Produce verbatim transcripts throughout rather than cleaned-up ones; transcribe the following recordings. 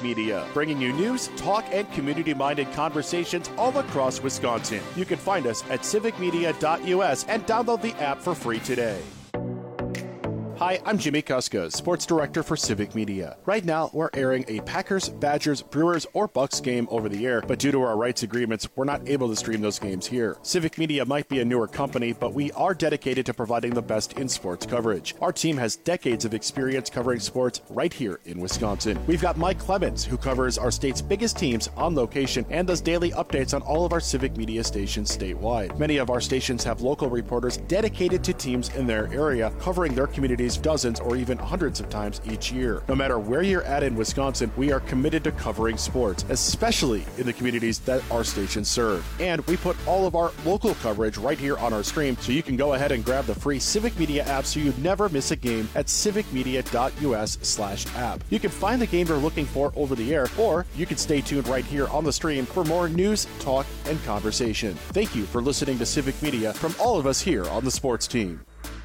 Media, bringing you news, talk, and community-minded conversations all across Wisconsin. You can find us at civic media dot U S and download the app for free today. Hi, I'm Jimmy Kuska, Sports Director for Civic Media. Right now, we're airing a Packers, Badgers, Brewers, or Bucks game over the air, but due to our rights agreements, we're not able to stream those games here. Civic Media might be a newer company, but we are dedicated to providing the best in sports coverage. Our team has decades of experience covering sports right here in Wisconsin. We've got Mike Clemens, who covers our state's biggest teams on location and does daily updates on all of our Civic Media stations statewide. Many of our stations have local reporters dedicated to teams in their area, covering their communities dozens or even hundreds of times each year. No matter where you're at in Wisconsin, we are committed to covering sports, especially in the communities that our stations serve. And we put all of our local coverage right here on our stream, so you can go ahead and grab the free Civic Media app so you never miss a game at civic media dot U S slash app. You can find the game you're looking for over the air, or you can stay tuned right here on the stream for more news, talk, and conversation. Thank you for listening to Civic Media from all of us here on the sports team.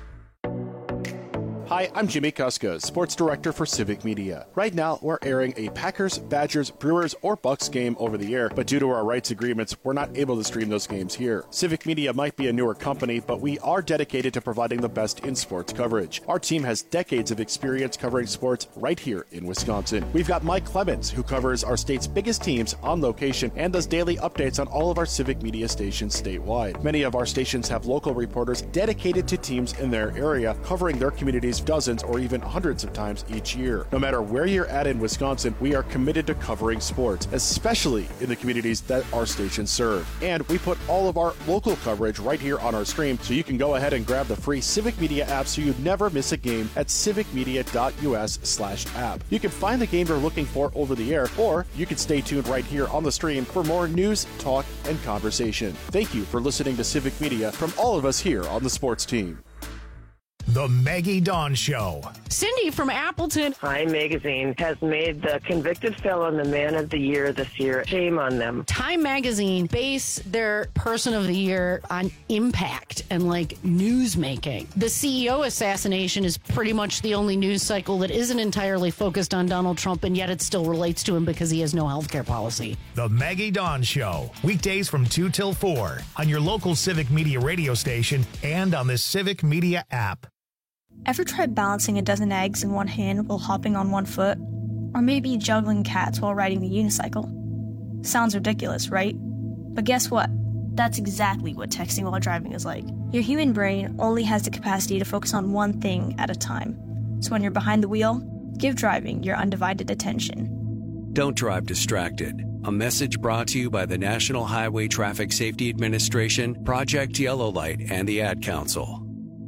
Hi, I'm Jimmy Kuska, Sports Director for Civic Media. Right now, we're airing a Packers, Badgers, Brewers, or Bucks game over the air, but due to our rights agreements, we're not able to stream those games here. Civic Media might be a newer company, but we are dedicated to providing the best in sports coverage. Our team has decades of experience covering sports right here in Wisconsin. We've got Mike Clemens, who covers our state's biggest teams on location and does daily updates on all of our Civic Media stations statewide. Many of our stations have local reporters dedicated to teams in their area, covering their communities dozens or even hundreds of times each year. No matter where you're at in Wisconsin, we are committed to covering sports, especially in the communities that our stations serve. And we put all of our local coverage right here on our stream, so you can go ahead and grab the free Civic Media app so you never miss a game at civic media dot U S slash app. You can find the game you're looking for over the air, or you can stay tuned right here on the stream for more news, talk, and conversation. Thank you for listening to Civic Media from all of us here on the sports team. The Maggie Dawn Show. Cindy from Appleton. Time Magazine has made the convicted felon the man of the year this year. Shame on them. Time Magazine base their person of the year on impact and like news making. The C E O assassination is pretty much the only news cycle that isn't entirely focused on Donald Trump, and yet it still relates to him because he has no health care policy. The Maggie Dawn Show. Weekdays from two till four on your local Civic Media radio station and on the Civic Media app. Ever tried balancing a dozen eggs in one hand while hopping on one foot? Or maybe juggling cats while riding the unicycle? Sounds ridiculous, right? But guess what? That's exactly what texting while driving is like. Your human brain only has the capacity to focus on one thing at a time. So when you're behind the wheel, give driving your undivided attention. Don't drive distracted. A message brought to you by the National Highway Traffic Safety Administration, Project Yellow Light, and the Ad Council.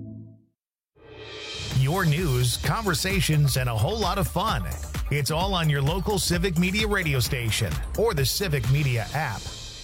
Your news, conversations, and a whole lot of fun. It's all on your local Civic Media radio station or the Civic Media app.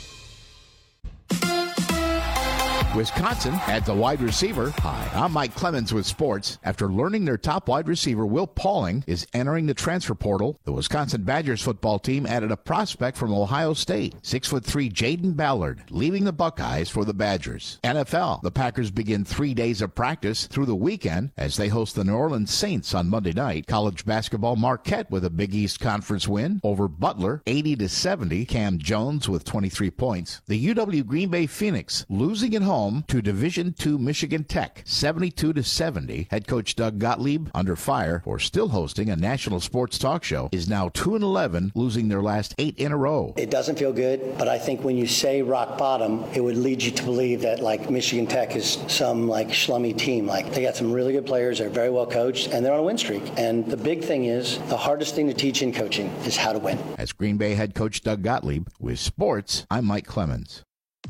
Wisconsin adds a wide receiver. Hi, I'm Mike Clemens with sports. After learning their top wide receiver, Will Pauling, is entering the transfer portal, the Wisconsin Badgers football team added a prospect from Ohio State, six foot three Jaden Ballard, leaving the Buckeyes for the Badgers. N F L, the Packers begin three days of practice through the weekend as they host the New Orleans Saints on Monday night. College basketball, Marquette with a Big East Conference win over Butler, eighty to seventy. Cam Jones with twenty-three points. The U W Green Bay Phoenix losing at home to Division two Michigan Tech, seventy-two to seventy. Head coach Doug Gottlieb, under fire for still hosting a national sports talk show, is now two and eleven, losing their last eight in a row. It doesn't feel good, but I think when you say rock bottom, it would lead you to believe that like Michigan Tech is some like schlummy team. Like they got some really good players, they're very well coached, and they're on a win streak. And the big thing is, the hardest thing to teach in coaching is how to win. As Green Bay head coach Doug Gottlieb, with sports, I'm Mike Clemens.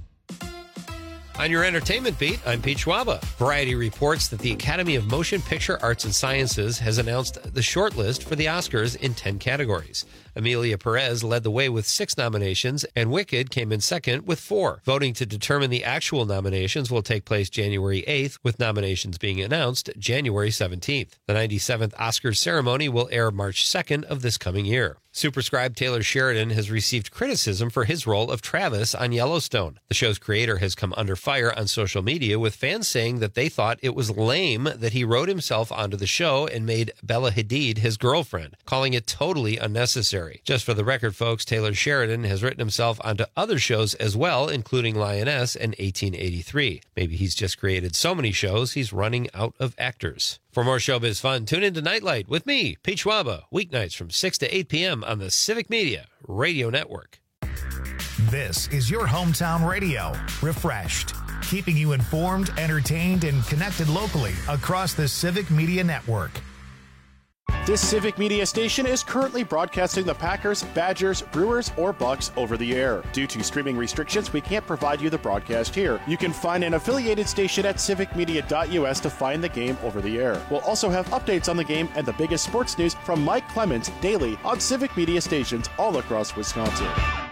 On your entertainment beat, I'm Pete Schwaba. Variety reports that the Academy of Motion Picture Arts and Sciences has announced the shortlist for the Oscars in ten categories. Emilia Perez led the way with six nominations, and Wicked came in second with four. Voting to determine the actual nominations will take place January eighth, with nominations being announced January seventeenth. The ninety-seventh Oscars ceremony will air March second of this coming year. Superscribe Taylor Sheridan has received criticism for his role of Travis on Yellowstone. The show's creator has come under fire on social media, with fans saying that they thought it was lame that he wrote himself onto the show and made Bella Hadid his girlfriend, calling it totally unnecessary. Just for the record, folks, Taylor Sheridan has written himself onto other shows as well, including Lioness and eighteen eighty-three. Maybe he's just created so many shows he's running out of actors. For more showbiz fun, tune into Nightlight with me, Pete Schwaba, weeknights from six to eight p.m. on the Civic Media Radio Network. This is your hometown radio, refreshed, keeping you informed, entertained, and connected locally across the Civic Media Network. This Civic Media station is currently broadcasting the Packers, Badgers, Brewers, or Bucks over the air. Due to streaming restrictions, we can't provide you the broadcast here. You can find an affiliated station at civic media dot u s to find the game over the air. We'll also have updates on the game and the biggest sports news from Mike Clemens daily on Civic Media stations all across Wisconsin.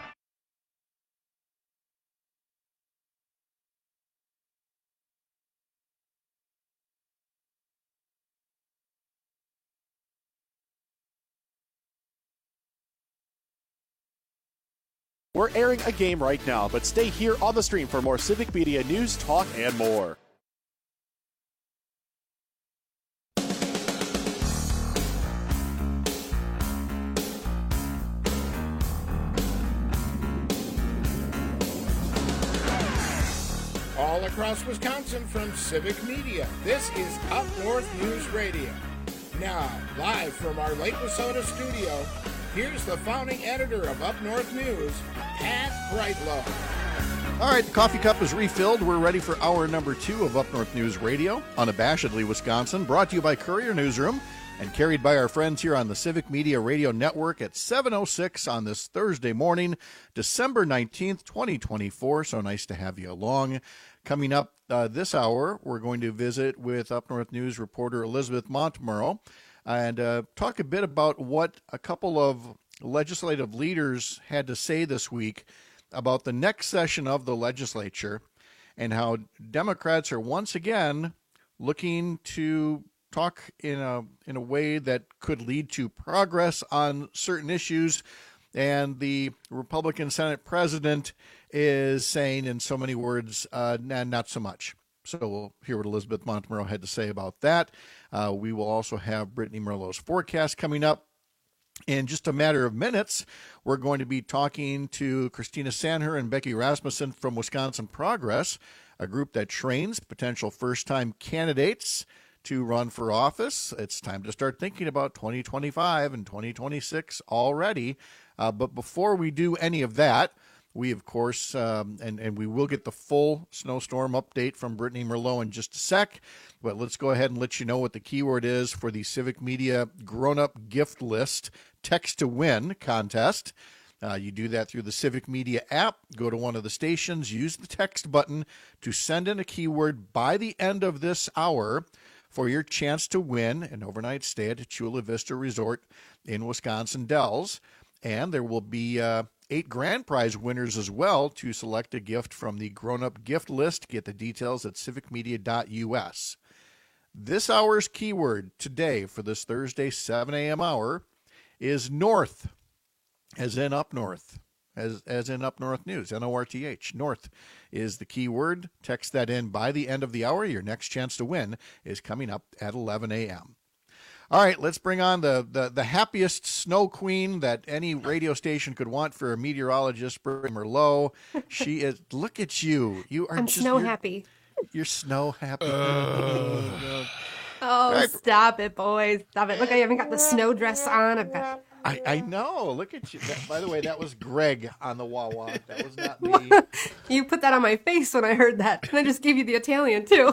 We're airing a game right now, but stay here on the stream for more Civic Media news, talk, and more. All across Wisconsin from Civic Media, this is Up North News Radio. Now, live from our Lake Wissota studio, here's the founding editor of Up North News, Pat Brightlow. All right, the coffee cup is refilled. We're ready for hour number two of Up North News Radio, unabashedly Wisconsin, brought to you by Courier Newsroom and carried by our friends here on the Civic Media Radio Network at seven oh six on this Thursday morning, December nineteenth, twenty twenty-four. So nice to have you along. Coming up uh, this hour, we're going to visit with Up North News reporter Elizabeth Montmurrow and uh, talk a bit about what a couple of legislative leaders had to say this week about the next session of the legislature and how Democrats are once again looking to talk in a in a way that could lead to progress on certain issues. And the Republican Senate president is saying in so many words, uh, nah, not so much. So we'll hear what Elizabeth Montmurrow had to say about that. Uh, we will also have Brittany Merlot's forecast coming up. In just a matter of minutes, we're going to be talking to Christina Sanher and Becky Rasmussen from Wisconsin Progress, a group that trains potential first-time candidates to run for office. It's time to start thinking about twenty twenty-five and twenty twenty-six already. Uh, but before we do any of that, we, of course, um, and, and we will get the full snowstorm update from Brittany Merlot in just a sec. But let's go ahead and let you know what the keyword is for the Civic Media Grown-Up Gift List Text to Win contest. Uh, you do that through the Civic Media app. Go to one of the stations, use the text button to send in a keyword by the end of this hour for your chance to win an overnight stay at Chula Vista Resort in Wisconsin Dells. And there will be uh, eight grand prize winners as well to select a gift from the grown-up gift list. Get the details at civic media dot u s. This hour's keyword today for this Thursday seven a.m. hour is North, as in up north, as, as in Up North News, N O R T H. North is the keyword. Text that in by the end of the hour. Your next chance to win is coming up at eleven a.m. All right, let's bring on the, the, the happiest snow queen that any radio station could want for a meteorologist, Brittany Merlot. She is, look at you. You are I'm just snow you're, happy. You're snow happy. Uh. Oh, right. Stop it, boys. Stop it. Look, I haven't got the snow dress on. I've got... I, I know. Look at you. That, by the way, that was Greg on the wah-wah. That was not me. You put that on my face when I heard that. And I just gave you the Italian, too.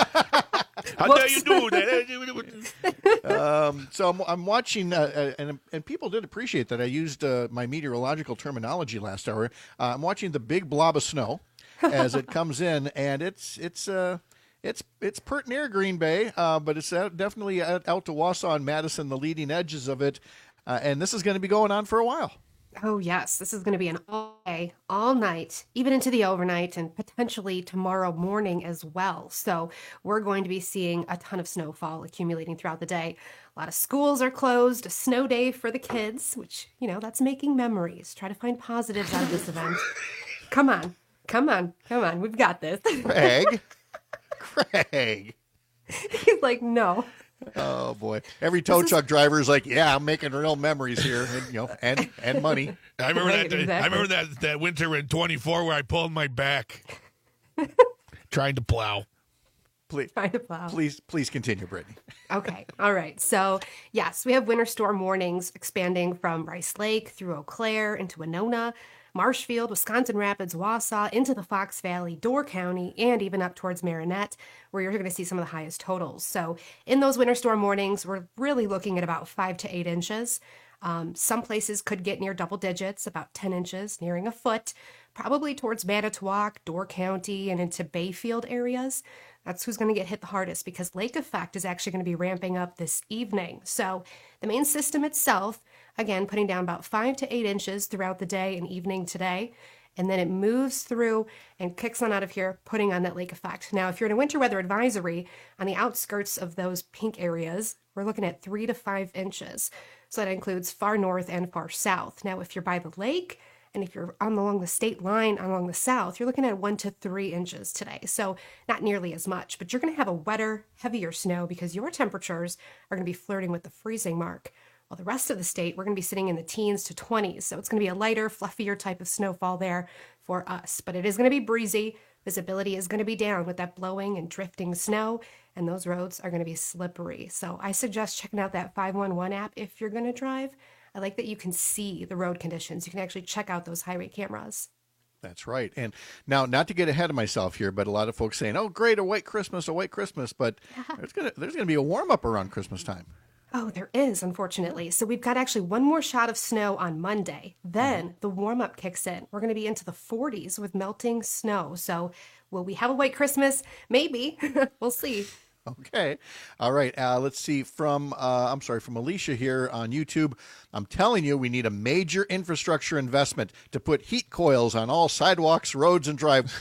How dare you do that? um, so I'm, I'm watching, uh, and and people did appreciate that I used uh, my meteorological terminology last hour. Uh, I'm watching the big blob of snow as it comes in, and it's it's uh, it's it's pert near Green Bay, uh, but it's out, definitely out, out to Wausau and Madison, the leading edges of it, uh, and this is going to be going on for a while. Oh, yes. This is going to be an all day, all night, even into the overnight, and potentially tomorrow morning as well. So we're going to be seeing a ton of snowfall accumulating throughout the day. A lot of schools are closed, a snow day for the kids, which, you know, that's making memories. Try to find positives out of this event. Come on. Come on. Come on. We've got this. Craig. Craig. He's like, no. Oh boy! Every tow truck driver is like, "Yeah, I'm making real memories here, and, you know, and and money." I remember Right, that. exactly. I remember that that winter in twenty-four where I pulled my back trying to plow. Please, Trying to plow. please, please continue, Brittany. Okay. All right. So, yes, we have winter storm warnings expanding from Rice Lake through Eau Claire into Winona, Marshfield, Wisconsin Rapids, Wausau, into the Fox Valley, Door County, and even up towards Marinette, where you're going to see some of the highest totals. So, in those winter storm warnings, we're really looking at about five to eight inches. Um, some places could get near double digits, about ten inches, nearing a foot, probably towards Manitowoc, Door County, and into Bayfield areas. That's who's going to get hit the hardest because lake effect is actually going to be ramping up this evening. So the main system itself, again, putting down about five to eight inches throughout the day and evening today. And then it moves through and kicks on out of here, putting on that lake effect. Now, if you're in a winter weather advisory on the outskirts of those pink areas, we're looking at three to five inches. So that includes far north and far south. Now, if you're by the lake, and if you're on along the state line along the south, you're looking at one to three inches today. So not nearly as much, but you're going to have a wetter, heavier snow because your temperatures are going to be flirting with the freezing mark. While the rest of the state, we're going to be sitting in the teens to twenties. So it's going to be a lighter, fluffier type of snowfall there for us. But it is going to be breezy. Visibility is going to be down with that blowing and drifting snow, and those roads are going to be slippery. So I suggest checking out that five one one app if you're going to drive. I like that you can see the road conditions. You can actually check out those highway cameras. That's right. And now, not to get ahead of myself here, but a lot of folks saying, "Oh, great, a white Christmas, a white Christmas," but Yeah. there's gonna there's gonna be a warm up around Christmas time. Oh, there is, unfortunately. So we've got actually one more shot of snow on Monday. Then mm-hmm. the warm-up kicks in. We're going to be into the forties with melting snow. So will we have a white Christmas? Maybe. We'll see. Okay. All right. Uh, let's see from, uh, I'm sorry, from Alicia here on YouTube. I'm telling you, we need a major infrastructure investment to put heat coils on all sidewalks, roads, and drive.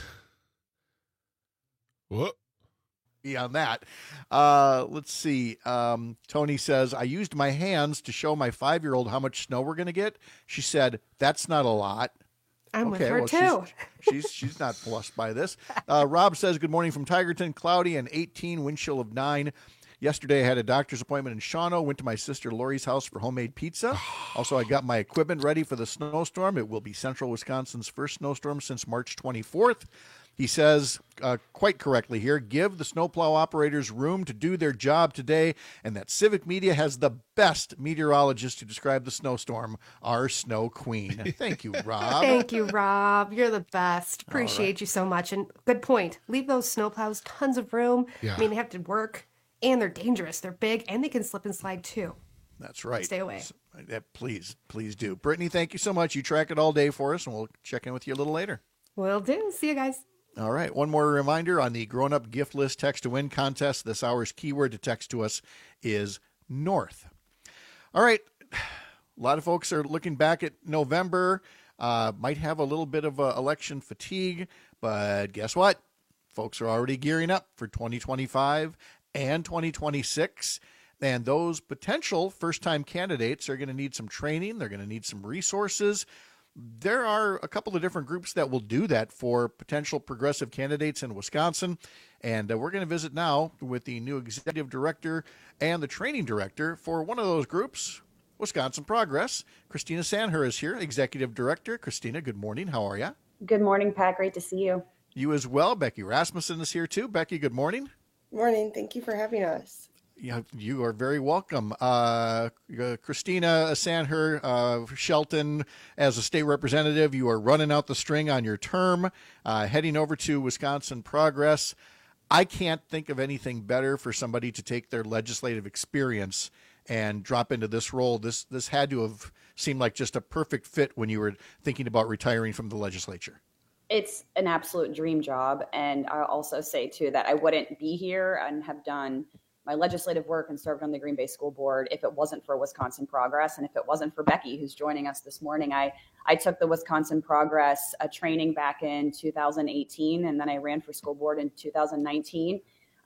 What? Beyond that, uh, let's see. Um, Tony says, I used my hands to show my five-year-old how much snow we're going to get. She said, that's not a lot. I'm okay, with her well, too. She's, she's she's not flushed by this. Uh, Rob says, good morning from Tigerton, cloudy and eighteen, wind chill of nine. Yesterday I had a doctor's appointment in Shawano, went to my sister Lori's house for homemade pizza. Also, I got my equipment ready for the snowstorm. It will be central Wisconsin's first snowstorm since March twenty-fourth. He says, uh, quite correctly here, give the snowplow operators room to do their job today, and that Civic Media has the best meteorologist to describe the snowstorm, our snow queen. Thank you, Rob. Thank you, Rob. You're the best. Appreciate right. you so much. And good point. Leave those snowplows tons of room. Yeah. I mean, they have to work, and they're dangerous. They're big, and they can slip and slide too. That's right. Stay away. So, uh, please, please do. Brittany, thank you so much. You track it all day for us, and we'll check in with you a little later. Will do. See you guys. All right. One more reminder on the Grown Up Gift List Text to Win contest. This hour's keyword to text to us is North. All right. A lot of folks are looking back at November, uh, might have a little bit of uh, election fatigue, but guess what? Folks are already gearing up for twenty twenty-five and twenty twenty-six. And those potential first-time candidates are going to need some training. They're going to need some resources. There are a couple of different groups that will do that for potential progressive candidates in Wisconsin. And uh, we're going to visit now with the new executive director and the training director for one of those groups, Wisconsin Progress. Christina Sandher is here, executive director. Christina, good morning. How are you? Good morning, Pat. Great to see you. You as well. Becky Rasmussen is here too. Becky, good morning. Morning. Thank you for having us. Yeah, you are very welcome. Uh, uh, Christina Sandher, uh, Shelton, as a state representative, you are running out the string on your term, uh, heading over to Wisconsin Progress. I can't think of anything better for somebody to take their legislative experience and drop into this role. This this had to have seemed like just a perfect fit when you were thinking about retiring from the legislature. It's an absolute dream job. And I'll also say, too, that I wouldn't be here and have done my legislative work and served on the Green Bay School Board if it wasn't for Wisconsin Progress and if it wasn't for Becky, who's joining us this morning. I, I took the Wisconsin Progress uh, training back in two thousand eighteen, and then I ran for school board in two thousand nineteen.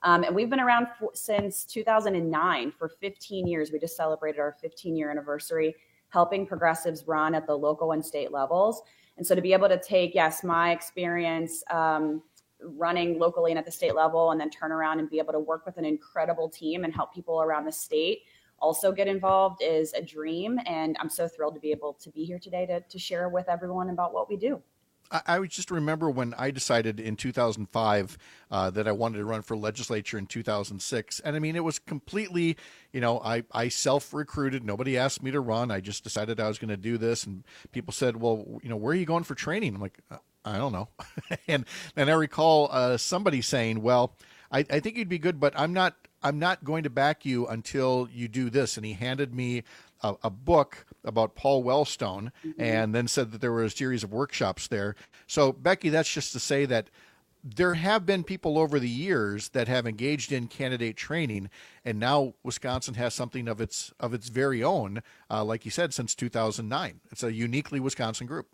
Um, and we've been around for, since two thousand nine for fifteen years. We just celebrated our fifteen year anniversary, helping progressives run at the local and state levels. And so to be able to take, yes, my experience um, running locally and at the state level, and then turn around and be able to work with an incredible team and help people around the state also get involved is a dream. And I'm so thrilled to be able to be here today to, to share with everyone about what we do. I, I just remember when I decided in two thousand five uh, that I wanted to run for legislature in two thousand six. And I mean, it was completely, you know, I, I self-recruited. Nobody asked me to run. I just decided I was going to do this. And people said, well, you know, where are you going for training? I'm like, I don't know. and and I recall uh, somebody saying, well, I, I think you'd be good, but I'm not I'm not going to back you until you do this. And he handed me a, a book about Paul Wellstone, mm-hmm. and then said that there were a series of workshops there. So, Becky, that's just to say that there have been people over the years that have engaged in candidate training, and now Wisconsin has something of its of its very own, uh, like you said, since two thousand nine. It's a uniquely Wisconsin group.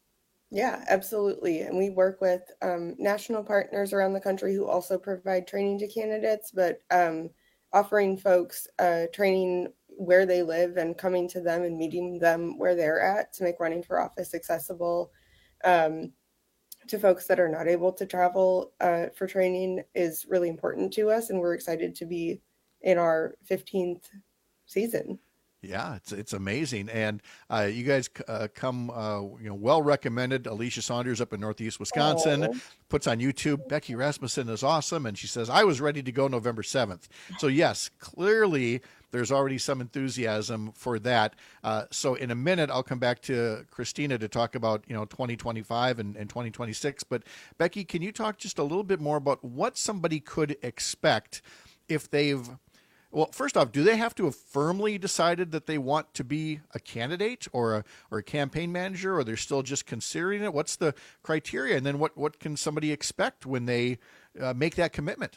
Yeah, absolutely. And we work with um, national partners around the country who also provide training to candidates, but um, offering folks uh, training where they live and coming to them and meeting them where they're at to make running for office accessible um, to folks that are not able to travel uh, for training is really important to us. And we're excited to be in our fifteenth season. Yeah, it's it's amazing, and uh, you guys uh, come, uh, you know, well recommended. Alicia Saunders up in Northeast Wisconsin oh. puts on YouTube. Becky Rasmussen is awesome, and she says I was ready to go November seventh. So yes, clearly there's already some enthusiasm for that. Uh, so in a minute, I'll come back to Christina to talk about you know twenty twenty-five and, and twenty twenty-six. But Becky, can you talk just a little bit more about what somebody could expect if they've Well, first off, do they have to have firmly decided that they want to be a candidate or a or a campaign manager, or they're still just considering it? What's the criteria? And then what, what can somebody expect when they uh, make that commitment?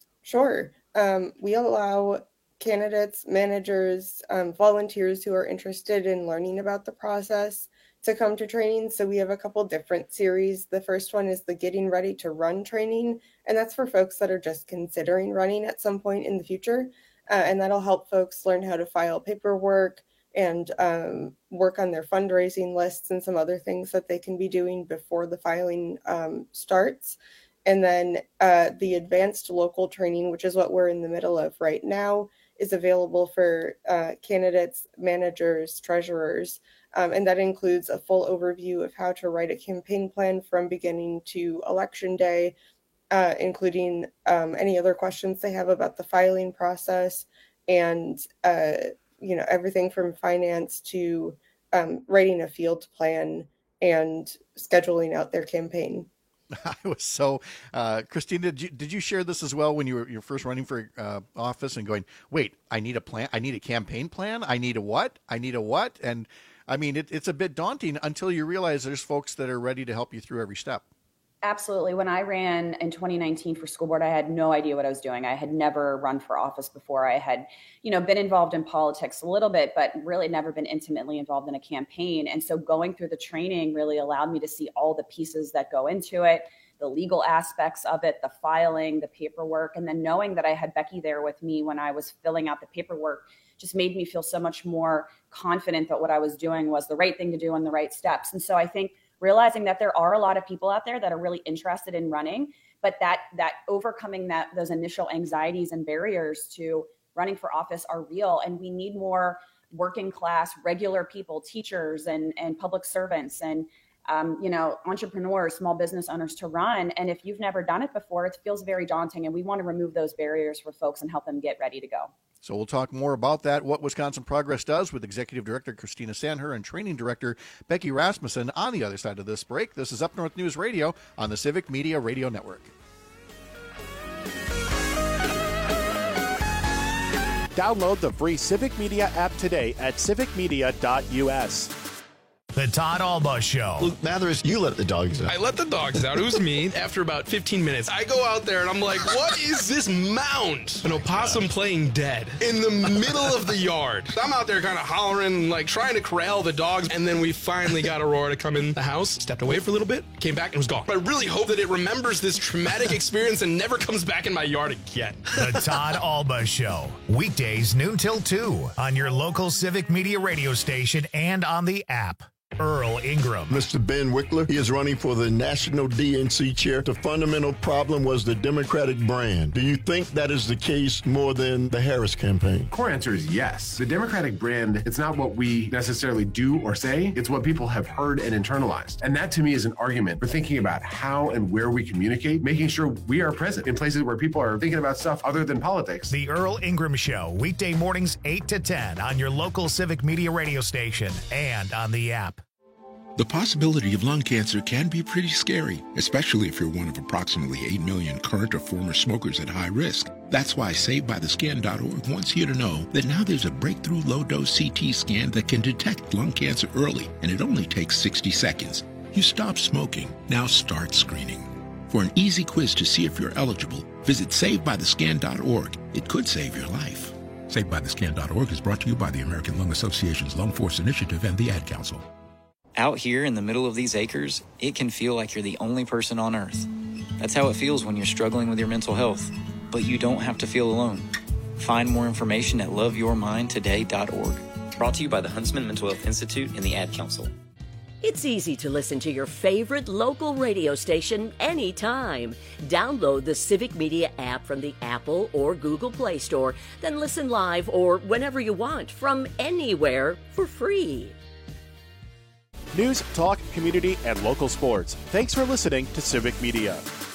Sure. Um, we allow candidates, managers, um, volunteers who are interested in learning about the process to come to training. So we have a couple different series. The first one is the Getting Ready to Run training, and that's for folks that are just considering running at some point in the future. Uh, and that'll help folks learn how to file paperwork and um, work on their fundraising lists and some other things that they can be doing before the filing um, starts. And then uh, the advanced local training, which is what we're in the middle of right now, is available for uh, candidates, managers, treasurers. Um, and that includes a full overview of how to write a campaign plan from beginning to election day, Uh, including um, any other questions they have about the filing process, and uh, you know everything from finance to um, writing a field plan and scheduling out their campaign. I was so, uh, Christina, did you, did you share this as well when you were you're first running for uh, office and going, wait, I need a plan, I need a campaign plan, I need a what, I need a what, and I mean it, it's a bit daunting until you realize there's folks that are ready to help you through every step. Absolutely. When I ran in twenty nineteen for school board, I had no idea what I was doing. I had never run for office before. I had, you know, been involved in politics a little bit, but really never been intimately involved in a campaign. And so going through the training really allowed me to see all the pieces that go into it, the legal aspects of it, the filing, the paperwork, and then knowing that I had Becky there with me when I was filling out the paperwork just made me feel so much more confident that what I was doing was the right thing to do and the right steps. And so I think realizing that there are a lot of people out there that are really interested in running, but that that overcoming that those initial anxieties and barriers to running for office are real. And we need more working class, regular people, teachers and, and public servants and um, you know, entrepreneurs, small business owners to run. And if you've never done it before, it feels very daunting. And we want to remove those barriers for folks and help them get ready to go. So we'll talk more about that, what Wisconsin Progress does, with Executive Director Christina Sandher and Training Director Becky Rasmussen on the other side of this break. This is Up North News Radio on the Civic Media Radio Network. Download the free Civic Media app today at civic media dot u s. The Todd Alba Show. Luke Mathers, you let the dogs out. I let the dogs out. It was me. After about fifteen minutes, I go out there and I'm like, what is this mound? An opossum playing dead in the middle of the yard. I'm out there kind of hollering, like trying to corral the dogs. And then we finally got Aurora to come in the house, stepped away for a little bit, came back and was gone. I really hope that it remembers this traumatic experience and never comes back in my yard again. The Todd Alba Show. Weekdays noon till two on your local Civic Media radio station and on the app. Earl Ingram. Mister Ben Wickler, he is running for the National D N C chair. The fundamental problem was the Democratic brand. Do you think that is the case more than the Harris campaign? Core answer is yes. The Democratic brand, it's not what we necessarily do or say, it's what people have heard and internalized. And that to me is an argument for thinking about how and where we communicate, making sure we are present in places where people are thinking about stuff other than politics. The Earl Ingram Show, weekday mornings eight to ten on your local Civic Media radio station and on the app. The possibility of lung cancer can be pretty scary, especially if you're one of approximately eight million current or former smokers at high risk. That's why Saved By The Scan dot org wants you to know that now there's a breakthrough low-dose C T scan that can detect lung cancer early, and it only takes sixty seconds. You stop smoking, now start screening. For an easy quiz to see if you're eligible, visit Saved By The Scan dot org. It could save your life. Saved By The Scan dot org is brought to you by the American Lung Association's Lung Force Initiative and the Ad Council. Out here in the middle of these acres, it can feel like you're the only person on Earth. That's how it feels when you're struggling with your mental health. But you don't have to feel alone. Find more information at love your mind today dot org. Brought to you by the Huntsman Mental Health Institute and the Ad Council. It's easy to listen to your favorite local radio station anytime. Download the Civic Media app from the Apple or Google Play Store, then listen live or whenever you want from anywhere for free. News, talk, community, and local sports. Thanks for listening to Civic Media.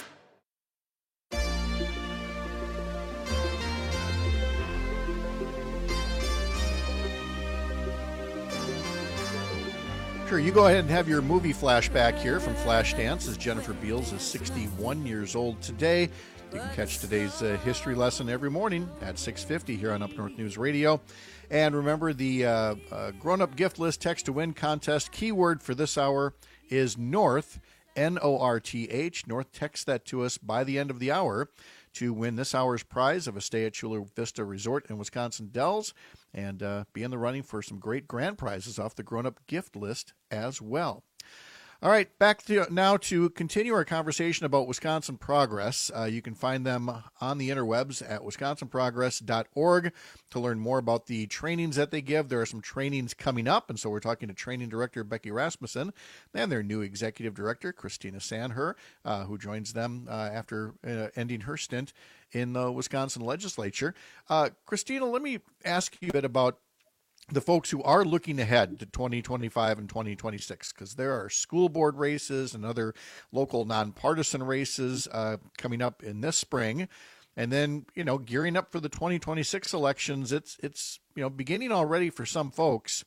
Sure, you go ahead and have your movie flashback here from Flashdance, as Jennifer Beals is sixty-one years old today. You can catch today's uh, history lesson every morning at six fifty here on Up North News Radio. And remember, the uh, uh, grown-up gift list text to win contest keyword for this hour is North, N O R T H. North, text that to us by the end of the hour to win this hour's prize of a stay at Chula Vista Resort in Wisconsin Dells and uh, be in the running for some great grand prizes off the grown-up gift list as well. All right, back to now to continue our conversation about Wisconsin Progress. Uh, you can find them on the interwebs at wisconsin progress dot org to learn more about the trainings that they give. There are some trainings coming up, and so we're talking to Training Director Becky Rasmussen and their new Executive Director, Christina Sandher, uh, who joins them uh, after uh, ending her stint in the Wisconsin legislature. Uh, Christina, let me ask you a bit about the folks who are looking ahead to twenty twenty-five and twenty twenty-six, because there are school board races and other local nonpartisan races uh, coming up in this spring. And then, you know, gearing up for the twenty twenty-six elections, it's, it's you know, beginning already for some folks.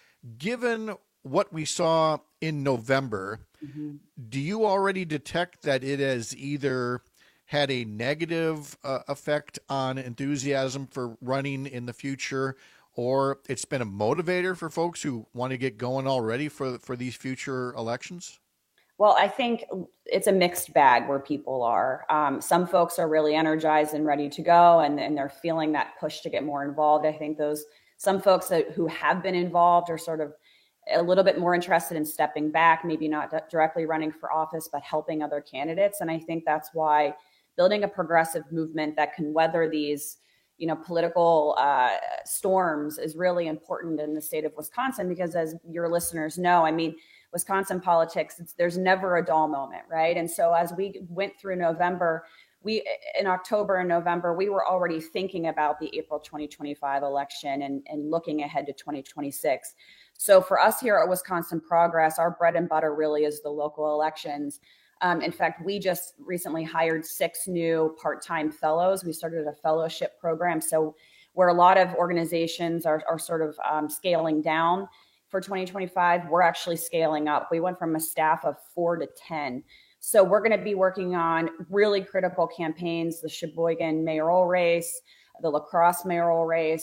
Given what we saw in November, mm-hmm. do you already detect that it has either had a negative uh, effect on enthusiasm for running in the future, or it's been a motivator for folks who want to get going already for for these future elections? Well, I think it's a mixed bag where people are. Um, some folks are really energized and ready to go, and, and they're feeling that push to get more involved. I think those some folks that, who have been involved are sort of a little bit more interested in stepping back, maybe not directly running for office, but helping other candidates. And I think that's why building a progressive movement that can weather these you know, political uh, storms is really important in the state of Wisconsin, because as your listeners know, I mean, Wisconsin politics, it's, there's never a dull moment, right? And so as we went through November, we in October and November, we were already thinking about the April twenty twenty-five election and, and looking ahead to twenty twenty-six. So for us here at Wisconsin Progress, our bread and butter really is the local elections. Um, in fact, we just recently hired six new part-time fellows. We started a fellowship program. So where a lot of organizations are, are sort of um, scaling down for twenty twenty-five, we're actually scaling up. We went from a staff of four to ten. So we're going to be working on really critical campaigns, the Sheboygan mayoral race, the La Crosse mayoral race,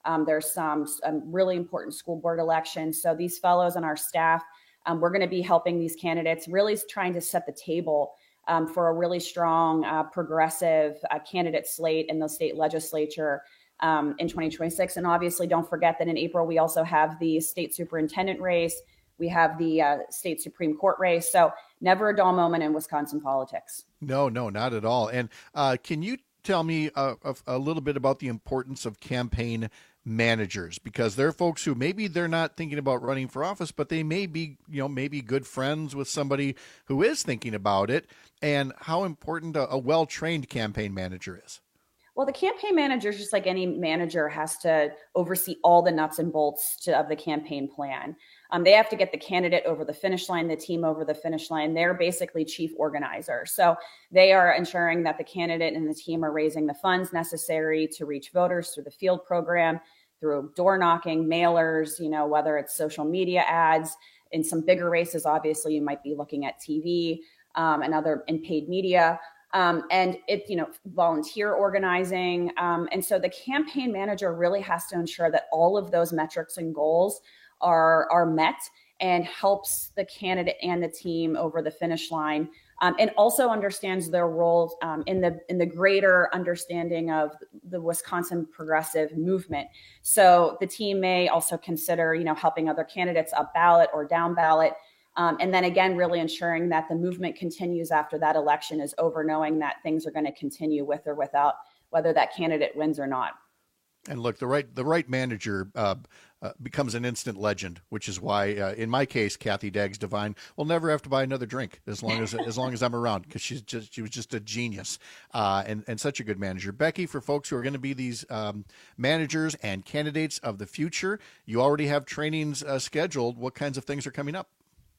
Um, there's some um, really important school board elections. So these fellows and our staff, um, we're going to be helping these candidates, really trying to set the table um, for a really strong, uh, progressive uh, candidate slate in the state legislature um, in twenty twenty-six. And obviously, don't forget that in April, we also have the state superintendent race. We have the uh, state Supreme Court race. So never a dull moment in Wisconsin politics. No, no, not at all. And uh, can you tell me a, a, a little bit about the importance of campaign managers? Because there are folks who maybe they're not thinking about running for office, but they may be, you know, maybe good friends with somebody who is thinking about it, and how important a, a well-trained campaign manager is. Well, the campaign manager, just like any manager, has to oversee all the nuts and bolts to, of the campaign plan. Um, they have to get the candidate over the finish line, the team over the finish line. They're basically chief organizers. So they are ensuring that the candidate and the team are raising the funds necessary to reach voters through the field program, through door knocking, mailers, you know, whether it's social media ads. In some bigger races, obviously, you might be looking at T V um, and other in paid media. Um, and it, you know, volunteer organizing. Um, and so the campaign manager really has to ensure that all of those metrics and goals are, are met, and helps the candidate and the team over the finish line. Um, and also understands their role um, in the in the greater understanding of the Wisconsin progressive movement. So the team may also consider, you know, helping other candidates up ballot or down ballot. Um, and then again, really ensuring that the movement continues after that election is over, knowing that things are going to continue with or without, whether that candidate wins or not. And look, the right the right manager uh, uh, becomes an instant legend, which is why, uh, in my case, Kathy Daggs Devine will never have to buy another drink as long as as long as I'm around, because she's just she was just a genius uh, and and such a good manager. Becky, for folks who are going to be these um, managers and candidates of the future, you already have trainings uh, scheduled. What kinds of things are coming up?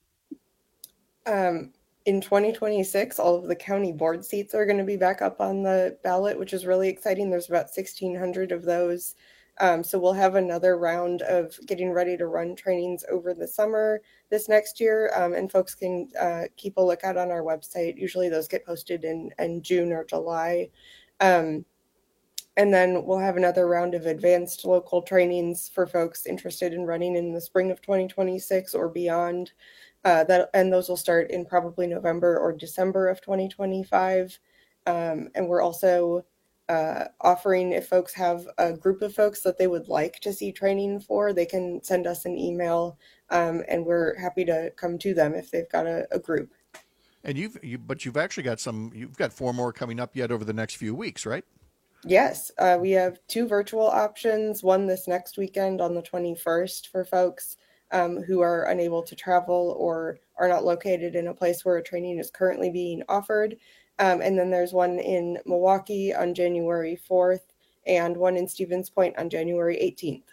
Um, in twenty twenty-six, all of the county board seats are going to be back up on the ballot, which is really exciting. There's about sixteen hundred of those. Um, so we'll have another round of getting ready to run trainings over the summer this next year. Um, and folks can uh, keep a lookout on our website. Usually those get posted in, in June or July. Um, and then we'll have another round of advanced local trainings for folks interested in running in the spring of twenty twenty-six or beyond. Uh, that and those will start in probably November or December of twenty twenty-five. Um, and we're also uh, offering, if folks have a group of folks that they would like to see training for, they can send us an email, um, and we're happy to come to them if they've got a, a group. And you've, you, but you've actually got some, you've got four more coming up yet over the next few weeks, right? Yes, uh, we have two virtual options, one this next weekend on the twenty-first for folks Um, who are unable to travel or are not located in a place where a training is currently being offered. Um, and then there's one in Milwaukee on January fourth and one in Stevens Point on January eighteenth.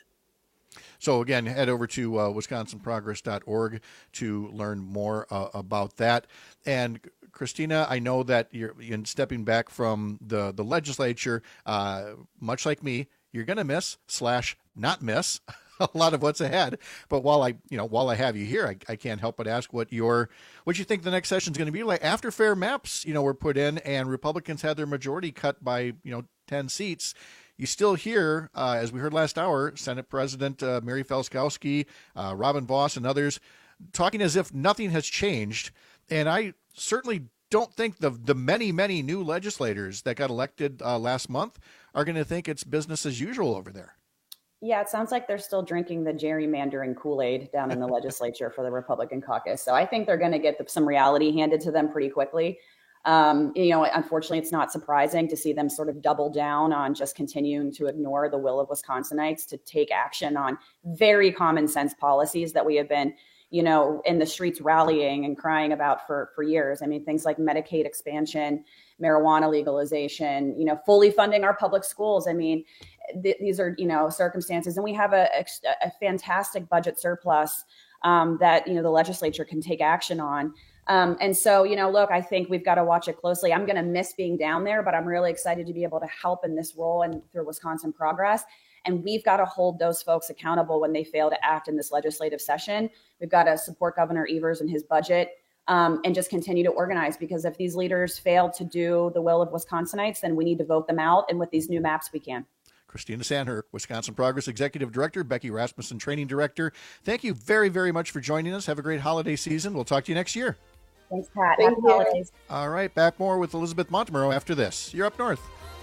So again, head over to uh, wisconsin progress dot org to learn more uh, about that. And Christina, I know that you're in stepping back from the, the legislature, uh, much like me, you're going to miss slash not miss a lot of what's ahead. But while I, you know, while I have you here, I, I can't help but ask what your, what you think the next session is going to be like after fair maps, you know, were put in and Republicans had their majority cut by, you know, ten seats. You still hear, uh, as we heard last hour, Senate President uh, Mary Felskowski, uh, Robin Vos, and others talking as if nothing has changed. And I certainly don't think the the many, many new legislators that got elected uh, last month are going to think it's business as usual over there. Yeah, it sounds like they're still drinking the gerrymandering Kool-Aid down in the legislature for the Republican caucus. So I think they're going to get some reality handed to them pretty quickly. Um, you know, unfortunately, it's not surprising to see them sort of double down on just continuing to ignore the will of Wisconsinites to take action on very common sense policies that we have been, you know, in the streets rallying and crying about for, for years. I mean, things like Medicaid expansion, marijuana legalization, you know, fully funding our public schools. I mean, th- these are, you know, circumstances. And we have a, a, a fantastic budget surplus um, that, you know, the legislature can take action on. Um, and so, you know, look, I think we've got to watch it closely. I'm going to miss being down there, but I'm really excited to be able to help in this role and through Wisconsin Progress. And we've got to hold those folks accountable when they fail to act in this legislative session. We've got to support Governor Evers and his budget um, and just continue to organize, because if these leaders fail to do the will of Wisconsinites, then we need to vote them out. And with these new maps, we can. Christina Sandher, Wisconsin Progress Executive Director, Becky Rasmussen, Training Director. Thank you very, very much for joining us. Have a great holiday season. We'll talk to you next year. Thanks, Pat. Thank Happy you. holidays. All right, back more with Elizabeth Montemurro after this. You're Up North.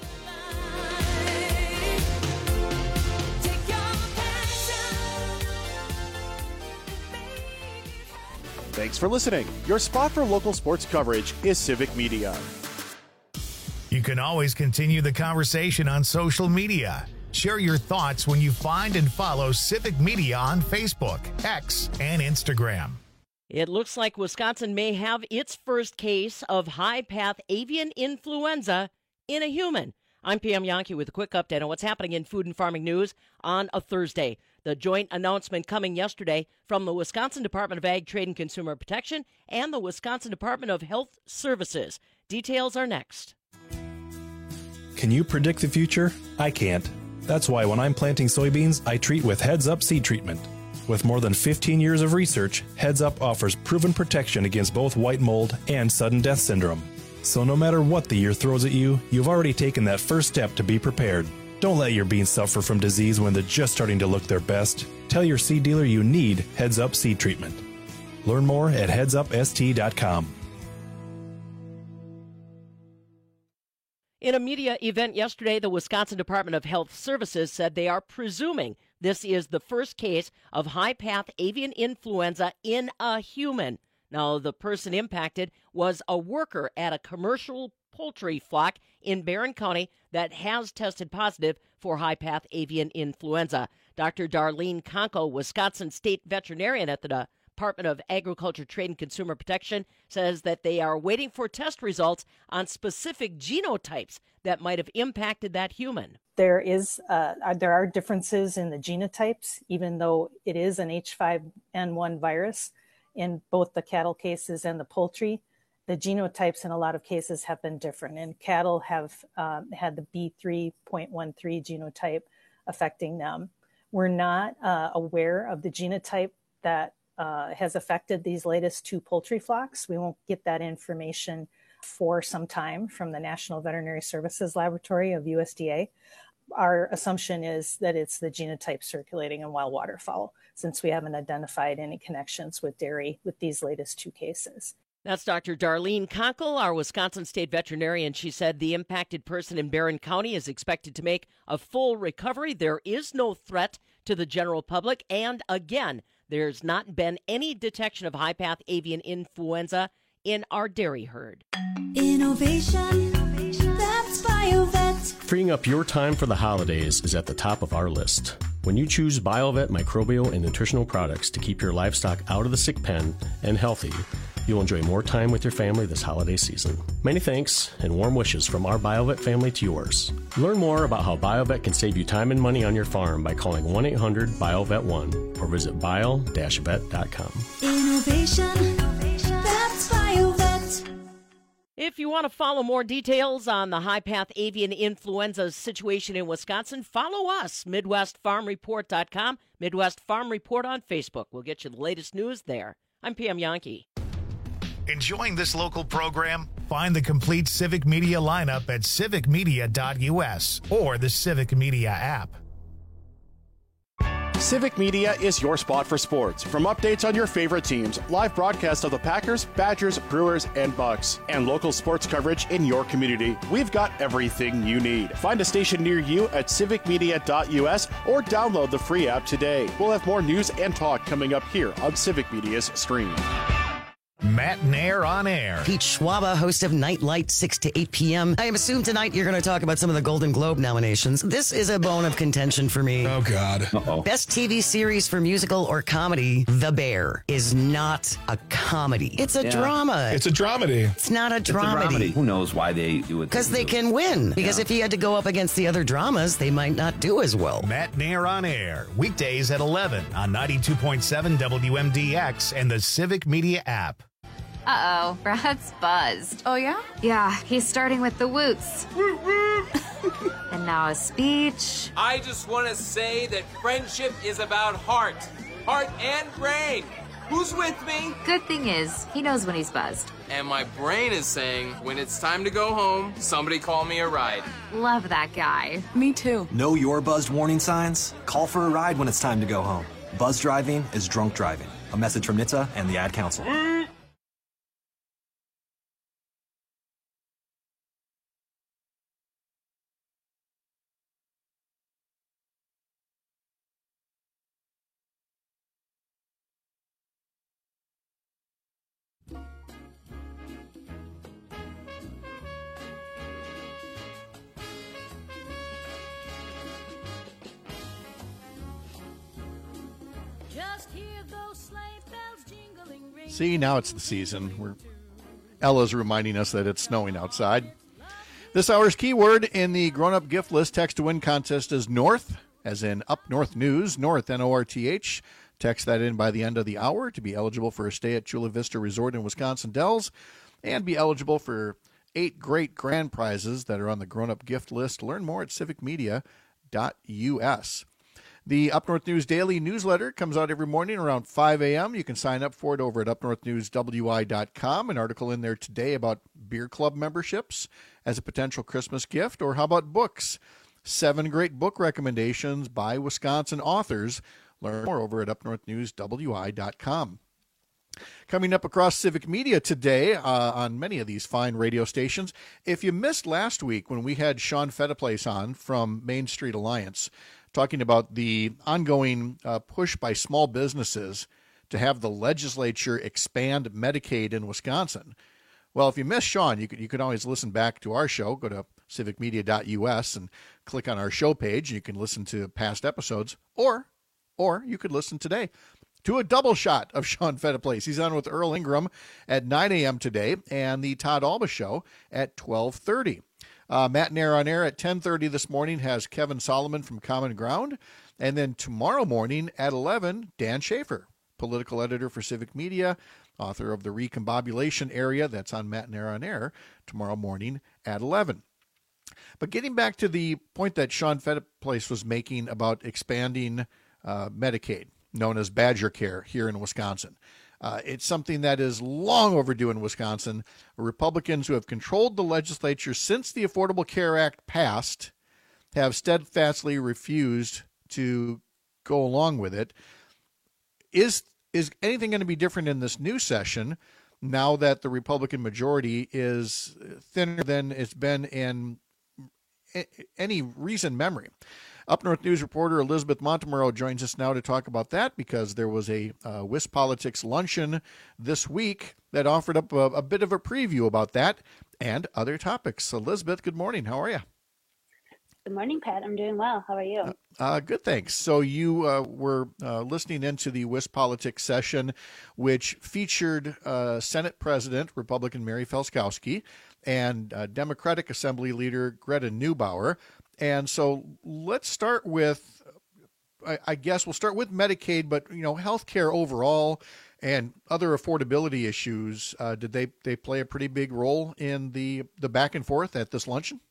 Thanks for listening. Your spot for local sports coverage is Civic Media. You can always continue the conversation on social media. Share your thoughts when you find and follow Civic Media on Facebook, X, and Instagram. It looks like Wisconsin may have its first case of high-path avian influenza in a human. I'm Pam Yankee with a quick update on what's happening in food and farming news on a Thursday. The joint announcement coming yesterday from the Wisconsin Department of Ag, Trade, and Consumer Protection and the Wisconsin Department of Health Services. Details are next. Can you predict the future? I can't. That's why when I'm planting soybeans, I treat with Heads Up seed treatment. With more than fifteen years of research, Heads Up offers proven protection against both white mold and sudden death syndrome. So no matter what the year throws at you, you've already taken that first step to be prepared. Don't let your beans suffer from disease when they're just starting to look their best. Tell your seed dealer you need Heads Up seed treatment. Learn more at heads up s t dot com. In a media event yesterday, the Wisconsin Department of Health Services said they are presuming this is the first case of high-path avian influenza in a human. Now, the person impacted was a worker at a commercial poultry flock in Barron County that has tested positive for high-path avian influenza. Doctor Darlene Conco, Wisconsin State Veterinarian at the Department of Agriculture, Trade, and Consumer Protection, says that they are waiting for test results on specific genotypes that might have impacted that human. There is, uh, there are differences in the genotypes, even though it is an H five N one virus in both the cattle cases and the poultry. The genotypes in a lot of cases have been different, and cattle have um, had the B three point one three genotype affecting them. We're not uh, aware of the genotype that uh, has affected these latest two poultry flocks. We won't get that information for some time from the National Veterinary Services Laboratory of U S D A. Our assumption is that it's the genotype circulating in wild waterfowl, since we haven't identified any connections with dairy with these latest two cases. That's Doctor Darlene Conkel, our Wisconsin State Veterinarian. She said the impacted person in Barron County is expected to make a full recovery. There is no threat to the general public. And again, there's not been any detection of high-path avian influenza in our dairy herd. Innovation, that's BioVet. Freeing up your time for the holidays is at the top of our list. When you choose BioVet microbial and nutritional products to keep your livestock out of the sick pen and healthy, you'll enjoy more time with your family this holiday season. Many thanks and warm wishes from our BioVet family to yours. Learn more about how BioVet can save you time and money on your farm by calling one eight hundred B I O V E T one or visit bio dash vet dot com. Innovation, that's BioVet. If you want to follow more details on the high-path avian influenza situation in Wisconsin, follow us, Midwest Farm Report dot com, Midwest Farm Report on Facebook. We'll get you the latest news there. I'm Pam Yankee. Enjoying this local program? Find the complete Civic Media lineup at civic media dot u s or the Civic Media app. Civic Media is your spot for sports. From updates on your favorite teams, live broadcasts of the Packers, Badgers, Brewers, and Bucks, and local sports coverage in your community, we've got everything you need. Find a station near you at civic media dot u s or download the free app today. We'll have more news and talk coming up here on Civic Media's stream. Matt Nair on air. Pete Schwaba, host of Nightlight, six to eight p.m. I assume tonight you're going to talk about some of the Golden Globe nominations. This is a bone of contention for me. Oh, God. Uh-oh. Best T V series for musical or comedy, The Bear, is not a comedy. It's a yeah. drama. It's a dramedy. It's not a it's dramedy. A dramedy. Who knows why they do it? Because they, they can win. Because yeah. if you had to go up against the other dramas, they might not do as well. Matt Nair on air. Weekdays at eleven on ninety-two point seven W M D X and the Civic Media app. Uh-oh, Brad's buzzed. Oh, yeah? Yeah, he's starting with the woots. And now a speech. I just want to say that friendship is about heart. Heart and brain. Who's with me? Good thing is, he knows when he's buzzed. And my brain is saying, when it's time to go home, somebody call me a ride. Love that guy. Me too. Know your buzzed warning signs? Call for a ride when it's time to go home. Buzz driving is drunk driving. A message from N H T S A and the Ad Council. See, now it's the season. We're, Ella's reminding us that it's snowing outside. This hour's keyword in the grown-up gift list text to win contest is North, as in Up North News, North, N O R T H. Text that in by the end of the hour to be eligible for a stay at Chula Vista Resort in Wisconsin Dells and be eligible for eight great grand prizes that are on the grown-up gift list. Learn more at civic media dot U S. The Up North News Daily newsletter comes out every morning around five a.m. You can sign up for it over at up north news w i dot com. An article in there today about beer club memberships as a potential Christmas gift, or how about books? Seven great book recommendations by Wisconsin authors. Learn more over at up north news w i dot com. Coming up across Civic Media today uh, on many of these fine radio stations. If you missed last week when we had Sean Fettiplace on from Main Street Alliance, talking about the ongoing uh, push by small businesses to have the legislature expand Medicaid in Wisconsin. Well, if you missed Sean, you could, you can always listen back to our show. Go to civic media dot U S and click on our show page. You can listen to past episodes, or or you could listen today to a double shot of Sean Fettiplace. He's on with Earl Ingram at nine a.m. today and the Todd Alba Show at twelve thirty. Uh, Matt Nair on Air at ten thirty this morning has Kevin Solomon from Common Ground. And then tomorrow morning at eleven, Dan Schaefer, political editor for Civic Media, author of The Recombobulation Area. That's on Matt Nair on Air tomorrow morning at eleven. But getting back to the point that Sean Fettiplace was making about expanding uh, Medicaid, known as Badger Care here in Wisconsin. Uh, it's something that is long overdue in Wisconsin. Republicans who have controlled the legislature since the Affordable Care Act passed have steadfastly refused to go along with it. Is is anything going to be different in this new session now that the Republican majority is thinner than it's been in any recent memory? Up North News reporter Elizabeth Montemurro joins us now to talk about that, because there was a uh, WisPolitics luncheon this week that offered up a, a bit of a preview about that and other topics. Elizabeth, good morning. How are you? Good morning, Pat. I'm doing well. How are you? Uh, uh, good, thanks. So you uh, were uh, listening into the WisPolitics session, which featured uh, Senate President, Republican Mary Felskowski, and uh, Democratic Assembly Leader Greta Neubauer. And so let's start with, I, I guess we'll start with Medicaid, but, you know, healthcare overall and other affordability issues. Uh, did they, they play a pretty big role in the, the back and forth at this luncheon?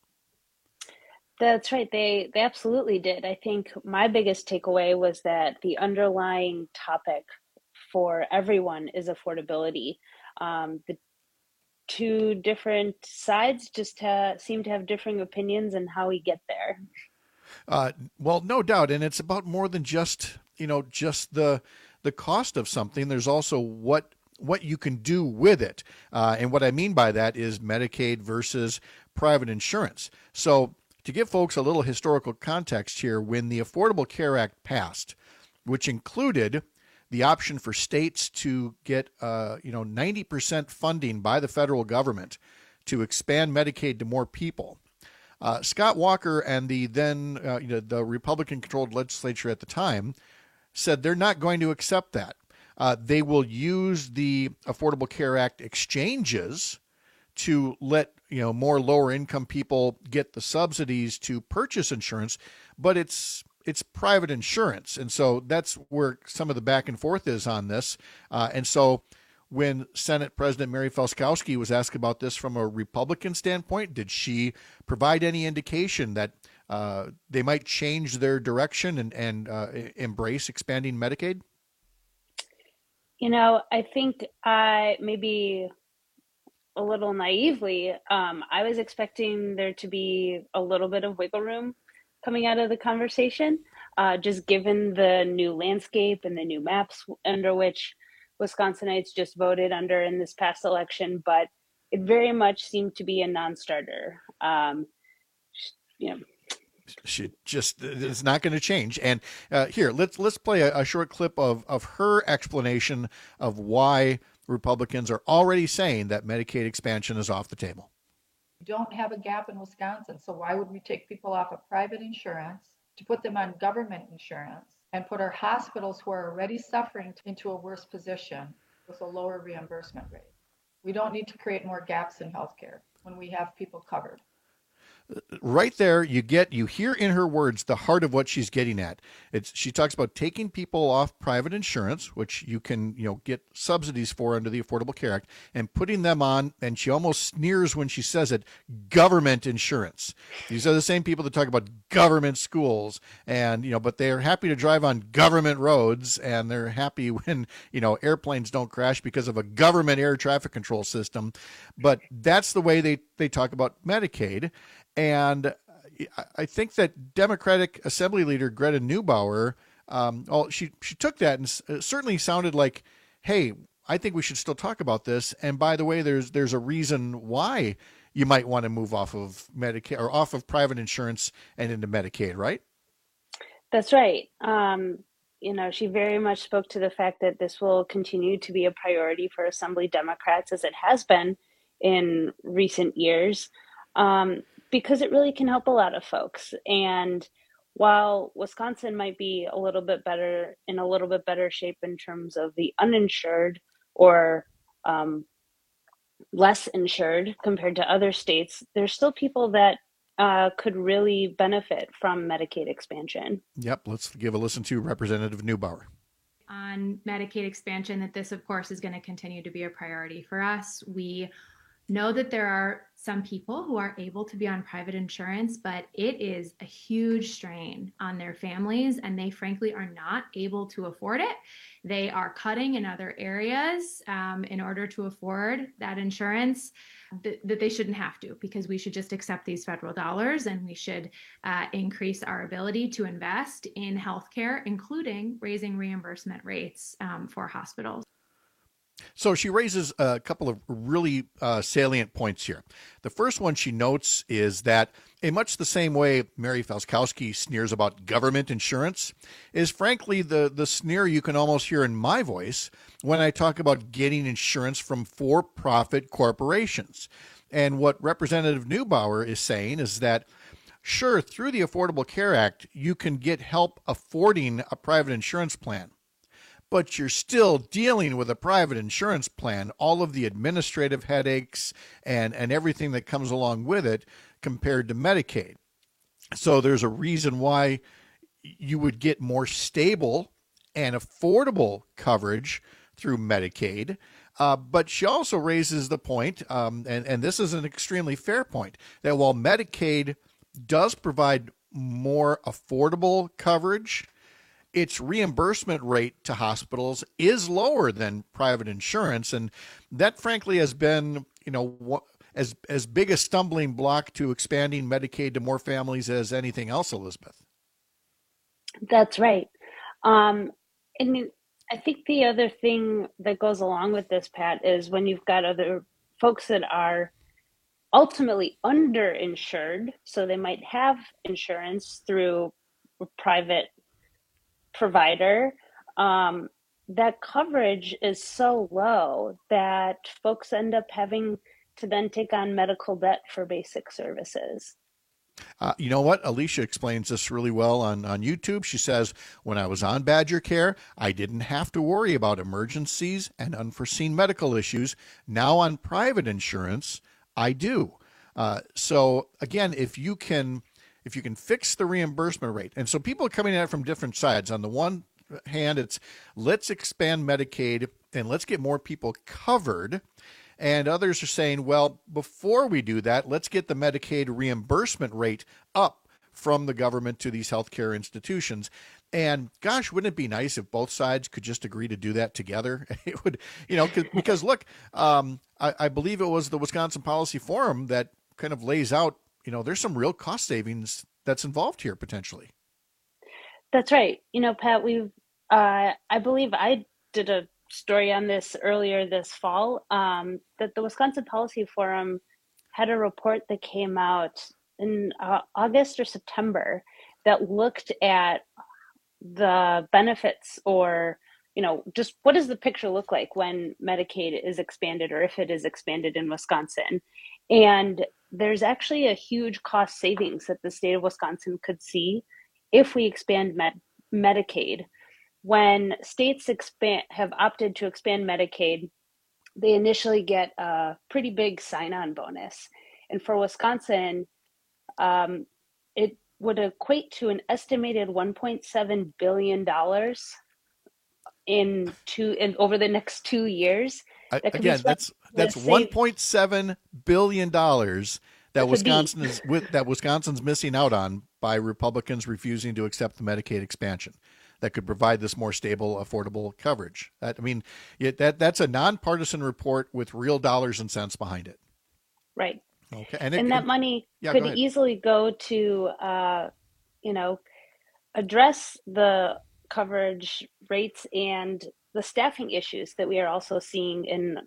That's right. They they absolutely did. I think my biggest takeaway was that the underlying topic for everyone is affordability. Um, the two different sides just ha- seem to have differing opinions on how we get there. Uh, well, no doubt. And it's about more than just, you know, just the the cost of something. There's also what what you can do with it. Uh, and what I mean by that is Medicaid versus private insurance. So to give folks a little historical context here, when the Affordable Care Act passed, which included the option for states to get, uh, you know, ninety percent funding by the federal government to expand Medicaid to more people, uh, Scott Walker and the then, uh, you know, the Republican-controlled legislature at the time said they're not going to accept that. Uh, they will use the Affordable Care Act exchanges to let, you know, more lower income people get the subsidies to purchase insurance, but it's it's private insurance. And so that's where some of the back and forth is on this. Uh, and so when Senate President Mary Felskowski was asked about this from a Republican standpoint, did she provide any indication that uh, they might change their direction and, and uh, embrace expanding Medicaid? You know, I think I maybe a little naively, um, I was expecting there to be a little bit of wiggle room coming out of the conversation, uh, just given the new landscape and the new maps under which Wisconsinites just voted under in this past election. But it very much seemed to be a non-starter. Um, you know, She just it's not going to change. And uh, here, let's let's play a, a short clip of of her explanation of why Republicans are already saying that Medicaid expansion is off the table. We don't have a gap in Wisconsin, so why would we take people off of private insurance to put them on government insurance and put our hospitals who are already suffering into a worse position with a lower reimbursement rate? We don't need to create more gaps in healthcare when we have people covered. Right there, you get you hear in her words the heart of what she's getting at. It's she talks about taking people off private insurance, which you can you know get subsidies for under the Affordable Care Act, and putting them on. And she almost sneers when she says it, government insurance. These are the same people that talk about government schools, and you know, but they are happy to drive on government roads, and they're happy when you know airplanes don't crash because of a government air traffic control system. But that's the way they they talk about Medicaid. And I think that Democratic Assembly Leader Greta Neubauer, um, oh, she she took that and it certainly sounded like, hey, I think we should still talk about this. And by the way, there's there's a reason why you might want to move off of Medicaid or off of private insurance and into Medicaid, right? That's right. Um, you know, she very much spoke to the fact that this will continue to be a priority for Assembly Democrats, as it has been in recent years. Um, because it really can help a lot of folks. And while Wisconsin might be a little bit better, in a little bit better shape in terms of the uninsured or um, less insured compared to other states, there's still people that uh, could really benefit from Medicaid expansion. Yep, let's give a listen to Representative Neubauer. On Medicaid expansion, that this, of course, is going to continue to be a priority for us. We know that there are some people who are able to be on private insurance, but it is a huge strain on their families, and they frankly are not able to afford it. They are cutting in other areas um, in order to afford that insurance th- that they shouldn't have to, because we should just accept these federal dollars, and we should uh, increase our ability to invest in healthcare, including raising reimbursement rates um, for hospitals. So she raises a couple of really uh, salient points here. The first one she notes is that in much the same way Mary Falskowski sneers about government insurance is frankly the, the sneer you can almost hear in my voice when I talk about getting insurance from for-profit corporations. And what Representative Neubauer is saying is that, sure, through the Affordable Care Act, you can get help affording a private insurance plan. But you're still dealing with a private insurance plan, all of the administrative headaches and, and everything that comes along with it compared to Medicaid. So there's a reason why you would get more stable and affordable coverage through Medicaid. Uh, but she also raises the point, um, and, and this is an extremely fair point, that while Medicaid does provide more affordable coverage, its reimbursement rate to hospitals is lower than private insurance. And that, frankly, has been, you know, as as big a stumbling block to expanding Medicaid to more families as anything else, Elizabeth. That's right. Um, and I think the other thing that goes along with this, Pat, is when you've got other folks that are ultimately underinsured, so they might have insurance through a private provider, um, that coverage is so low that folks end up having to then take on medical debt for basic services. Uh, you know what? Alicia explains this really well on, on YouTube. She says, when I was on Badger Care, I didn't have to worry about emergencies and unforeseen medical issues. Now on private insurance, I do. Uh, so again, if you can if you can fix the reimbursement rate, and so people are coming at it from different sides. On the one hand, it's let's expand Medicaid and let's get more people covered. And others are saying, well, before we do that, let's get the Medicaid reimbursement rate up from the government to these healthcare institutions. And gosh, wouldn't it be nice if both sides could just agree to do that together? It would, you know, because look, um, I, I believe it was the Wisconsin Policy Forum that kind of lays out, you know, there's some real cost savings that's involved here potentially. That's right. You know, Pat, we've, uh, I believe I did a story on this earlier this fall, um, that the Wisconsin Policy Forum had a report that came out in uh, August or September that looked at the benefits, or, you know, just what does the picture look like when Medicaid is expanded, or if it is expanded in Wisconsin. And there's actually a huge cost savings that the state of Wisconsin could see if we expand med- Medicaid. When states expand have opted to expand Medicaid, they initially get a pretty big sign-on bonus. And for Wisconsin, um, it would equate to an estimated one point seven billion dollars in two in over the next two years. That Again, that's that's one point seven billion dollars that Wisconsin is with that Wisconsin's missing out on by Republicans refusing to accept the Medicaid expansion that could provide this more stable, affordable coverage. That, I mean, it, that that's a nonpartisan report with real dollars and cents behind it. Right. Okay. And, it, and that money yeah, could easily go to, uh, you know, address the coverage rates and the staffing issues that we are also seeing in,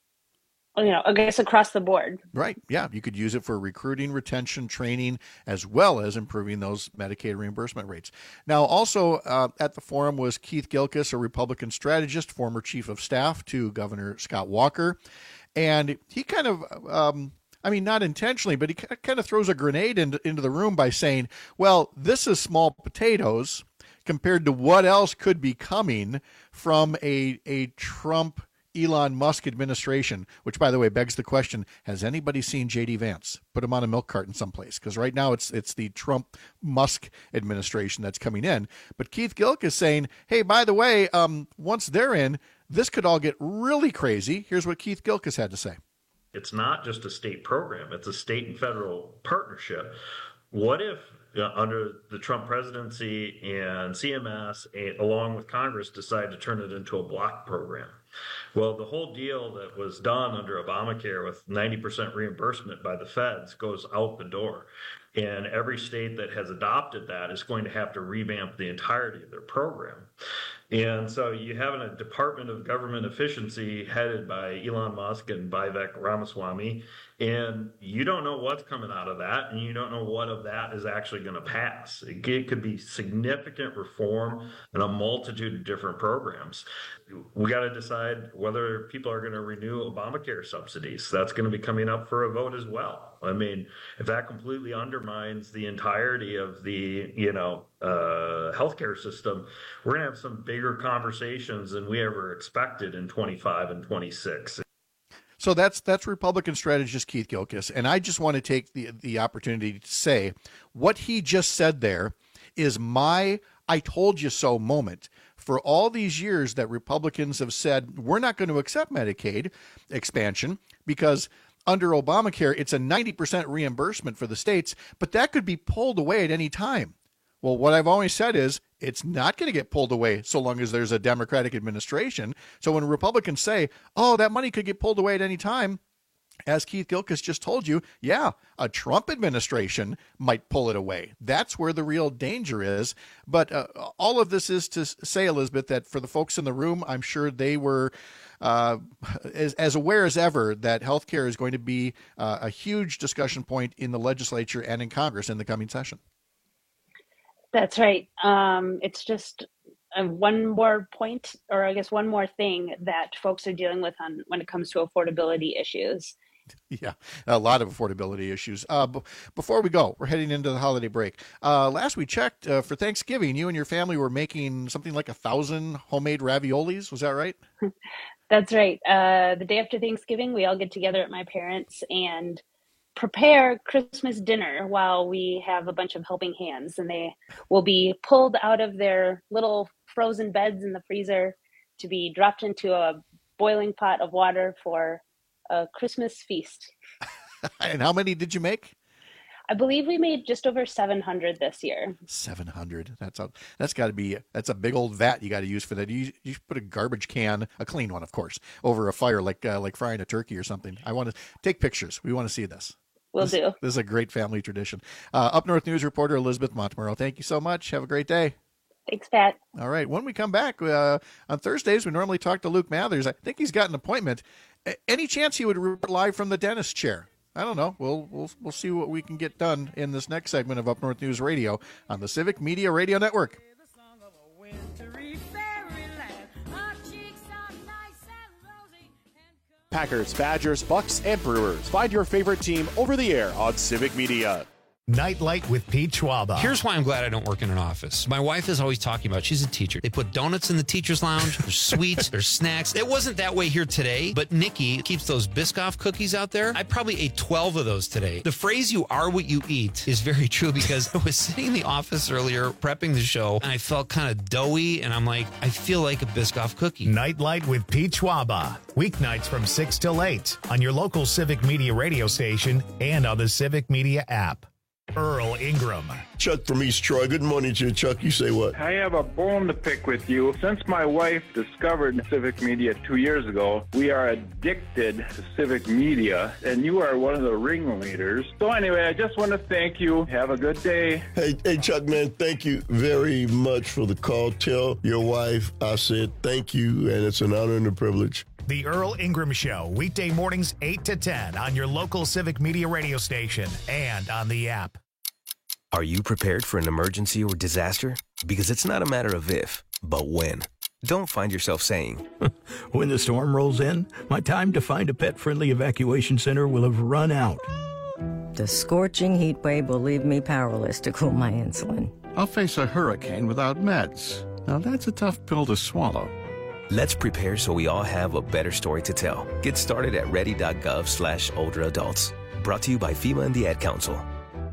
you know, I guess across the board. Right. Yeah. You could use it for recruiting, retention, training, as well as improving those Medicaid reimbursement rates. Now, also uh, at the forum was Keith Gilkis, a Republican strategist, former chief of staff to Governor Scott Walker. And he kind of, um, I mean, not intentionally, but he kind of throws a grenade into, into the room by saying, well, this is small potatoes compared to what else could be coming from a, a Trump Elon Musk administration, which, by the way, begs the question, has anybody seen J D Vance? Put him on a milk carton someplace, because right now it's it's the Trump Musk administration that's coming in. But Keith Gilk is saying, hey, by the way, um, once they're in, this could all get really crazy. Here's what Keith Gilk has had to say. It's not just a state program. It's a state and federal partnership. What if uh, under the Trump presidency and C M S, uh, along with Congress, decide to turn it into a block program? Well, the whole deal that was done under Obamacare with ninety percent reimbursement by the feds goes out the door. And every state that has adopted that is going to have to revamp the entirety of their program. And so you have a Department of Government Efficiency headed by Elon Musk and Vivek Ramaswamy, and you don't know what's coming out of that, and you don't know what of that is actually going to pass. It, it could be significant reform in a multitude of different programs. We got to decide whether people are going to renew Obamacare subsidies. That's going to be coming up for a vote as well. I mean, if that completely undermines the entirety of the, you know, uh, healthcare system, we're going to have some bigger conversations than we ever expected in twenty-five and twenty-six. So that's that's Republican strategist Keith Gilkis, and I just want to take the the opportunity to say what he just said there is my I told you so moment. For all these years that Republicans have said, we're not going to accept Medicaid expansion because under Obamacare, it's a ninety percent reimbursement for the states, but that could be pulled away at any time. Well, what I've always said is it's not going to get pulled away so long as there's a Democratic administration. So when Republicans say, oh, that money could get pulled away at any time, as Keith Gilkis just told you, yeah, a Trump administration might pull it away. That's where the real danger is. But uh, all of this is to say, Elizabeth, that for the folks in the room, I'm sure they were uh, as, as aware as ever that healthcare is going to be uh, a huge discussion point in the legislature and in Congress in the coming session. That's right. Um, it's just uh, one more point, or I guess one more thing that folks are dealing with on when it comes to affordability issues. Yeah, a lot of affordability issues. Uh, b- before we go, we're heading into the holiday break. Uh, last we checked, uh, for Thanksgiving, you and your family were making something like a thousand homemade raviolis. Was that right? That's right. Uh, the day after Thanksgiving, we all get together at my parents' and prepare Christmas dinner while we have a bunch of helping hands, and they will be pulled out of their little frozen beds in the freezer to be dropped into a boiling pot of water for a Christmas feast. And how many did you make? I believe we made just over seven hundred this year. seven hundred. That's a, that's got to be, that's a big old vat you got to use for that. You, you should put a garbage can, a clean one, of course, over a fire like uh, like frying a turkey or something. I want to take pictures. We want to see this. Will this, do. This is a great family tradition. Uh, Up North News reporter Elizabeth Montemurro, thank you so much. Have a great day. Thanks, Pat. All right. When we come back, uh, on Thursdays, we normally talk to Luke Mathers. I think he's got an appointment. A- any chance he would report live from the dentist chair? I don't know. We'll, we'll, we'll see what we can get done in this next segment of Up North News Radio on the Civic Media Radio Network. Packers, Badgers, Bucks, and Brewers. Find your favorite team over the air on Civic Media. Nightlight with Pete Schwaba. Here's why I'm glad I don't work in an office. My wife is always talking about, she's a teacher. They put donuts in the teacher's lounge. There's sweets. There's snacks. It wasn't that way here today, but Nikki keeps those Biscoff cookies out there. I probably ate twelve of those today. The phrase, you are what you eat, is very true because I was sitting in the office earlier prepping the show, and I felt kind of doughy, and I'm like, I feel like a Biscoff cookie. Nightlight with Pete Schwaba. Weeknights from six till eight on your local Civic Media radio station and on the Civic Media app. Earl Ingram. Chuck from East Troy. Good morning to you, Chuck. You say what? I have a bone to pick with you. Since my wife discovered Civic Media two years ago, we are addicted to Civic Media, and you are one of the ringleaders. So anyway, I just want to thank you. Have a good day. Hey, hey, Chuck, man, thank you very much for the call. Tell your wife I said thank you, and it's an honor and a privilege. The Earl Ingram Show, weekday mornings eight to ten on your local Civic Media radio station and on the app. Are you prepared for an emergency or disaster? Because it's not a matter of if, but when. Don't find yourself saying, when the storm rolls in, my time to find a pet-friendly evacuation center will have run out. The scorching heat wave will leave me powerless to cool my insulin. I'll face a hurricane without meds. Now that's a tough pill to swallow. Let's prepare so we all have a better story to tell. Get started at ready.gov slash older adults. Brought to you by FEMA and the Ad Council.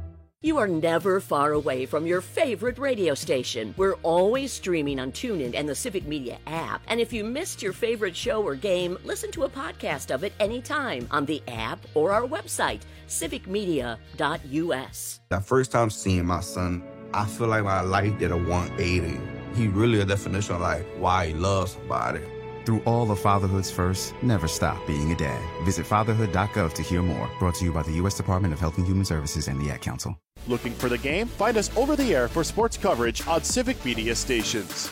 You are never far away from your favorite radio station. We're always streaming on TuneIn and the Civic Media app. And if you missed your favorite show or game, listen to a podcast of it anytime on the app or our website, civic media dot u s. The first time seeing my son, I feel like my life did a one eighty. He really a definition of like why he loves somebody. Through all of fatherhood's first, never stop being a dad. Visit fatherhood dot gov to hear more. Brought to you by the U S Department of Health and Human Services and the Ad Council. Looking for the game? Find us over the air for sports coverage on Civic Media stations.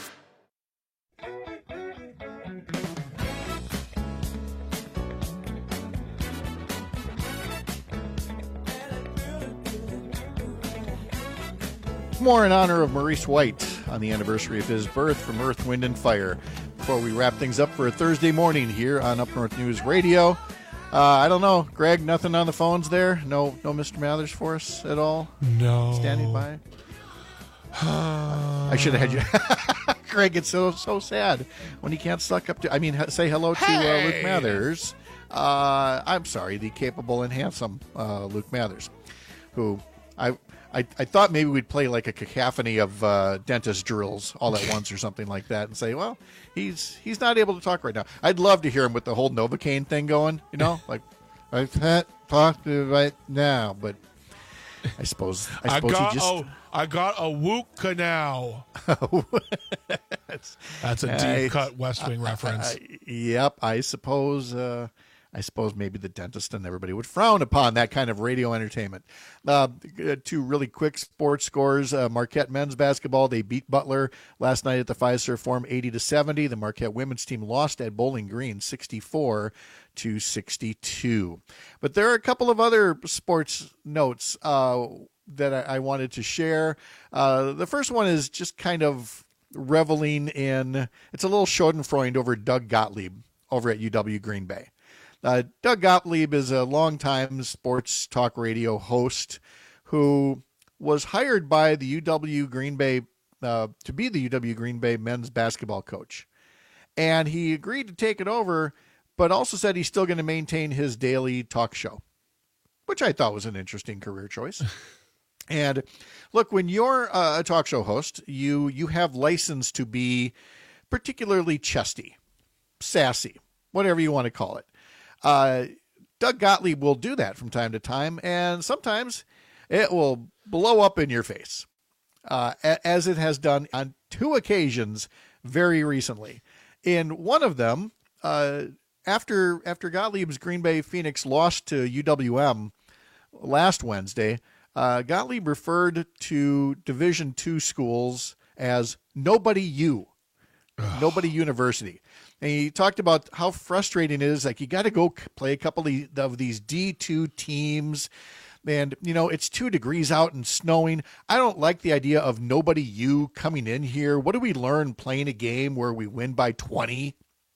More in honor of Maurice White on the anniversary of his birth from Earth, Wind, and Fire. Before we wrap things up for a Thursday morning here on Up North News Radio. Uh, I don't know, Greg, nothing on the phones there? No no Mister Mathers for us at all? No. Standing by? I should have had you. Greg, it's so so sad when he can't suck up to, I mean, say hello to hey! uh, Luke Mathers. Uh, I'm sorry, the capable and handsome uh, Luke Mathers, who I... I, I thought maybe we'd play like a cacophony of uh, dentist drills all at once or something like that and say, well, he's he's not able to talk right now. I'd love to hear him with the whole Novocaine thing going, you know, like, I can't talk to you right now, but I suppose I suppose I got he just... A, I got a Wook canal. that's, That's a deep cut West Wing reference. Uh, yep, I suppose... Uh, I suppose maybe the dentist and everybody would frown upon that kind of radio entertainment. Uh, two really quick sports scores. Uh, Marquette men's basketball, they beat Butler last night at the Fiserv Forum eighty to seventy. The Marquette women's team lost at Bowling Green sixty-four to sixty-two. But there are a couple of other sports notes uh, that I, I wanted to share. Uh, the first one is just kind of reveling in, it's a little schadenfreude over Doug Gottlieb over at U W Green Bay. Uh, Doug Gottlieb is a longtime sports talk radio host who was hired by the U W Green Bay uh, to be the U W Green Bay men's basketball coach. And he agreed to take it over, but also said he's still going to maintain his daily talk show, which I thought was an interesting career choice. And look, when you're a talk show host, you you have license to be particularly chesty, sassy, whatever you want to call it. Uh, Doug Gottlieb will do that from time to time, and sometimes it will blow up in your face, uh, as it has done on two occasions very recently. In one of them, uh, after after Gottlieb's Green Bay Phoenix lost to U W M last Wednesday, uh, Gottlieb referred to Division two schools as Nobody U, Nobody University. And he talked about how frustrating it is. Like, you got to go play a couple of these D two teams. And, you know, it's two degrees out and snowing. I don't like the idea of Nobody U coming in here. What do we learn playing a game where we win by twenty?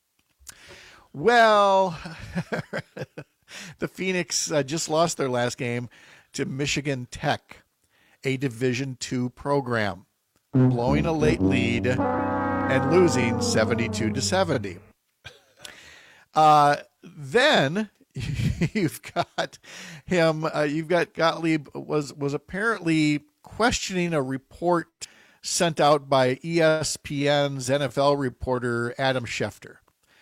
Well, the Phoenix uh, just lost their last game to Michigan Tech, a Division two program, blowing a late lead and losing seventy-two to seventy. Uh, then you've got him. Uh, you've got Gottlieb was was apparently questioning a report sent out by E S P N's N F L reporter Adam Schefter,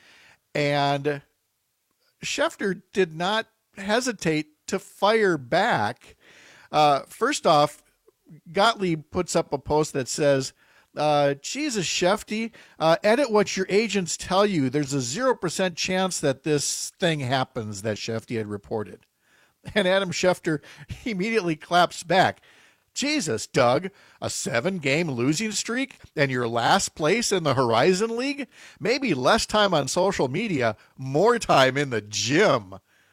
and Schefter did not hesitate to fire back. Uh, first off, Gottlieb puts up a post that says, Uh, Jesus, Shefty, uh, edit what your agents tell you. There's a zero percent chance that this thing happens that Shefty had reported. And Adam Schefter immediately claps back. Jesus, Doug, a seven-game losing streak and your last place in the Horizon League? Maybe less time on social media, more time in the gym.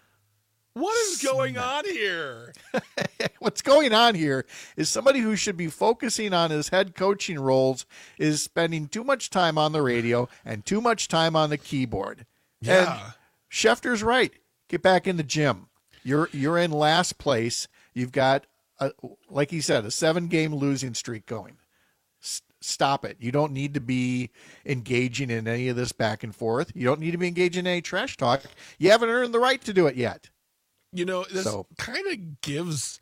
What is going on here? What's going on here is somebody who should be focusing on his head coaching roles is spending too much time on the radio and too much time on the keyboard. Yeah. And Schefter's right. Get back in the gym. You're you're in last place. You've got, a, like he said, a seven-game losing streak going. S- stop it. You don't need to be engaging in any of this back and forth. You don't need to be engaging in any trash talk. You haven't earned the right to do it yet. You know, this So- kind of gives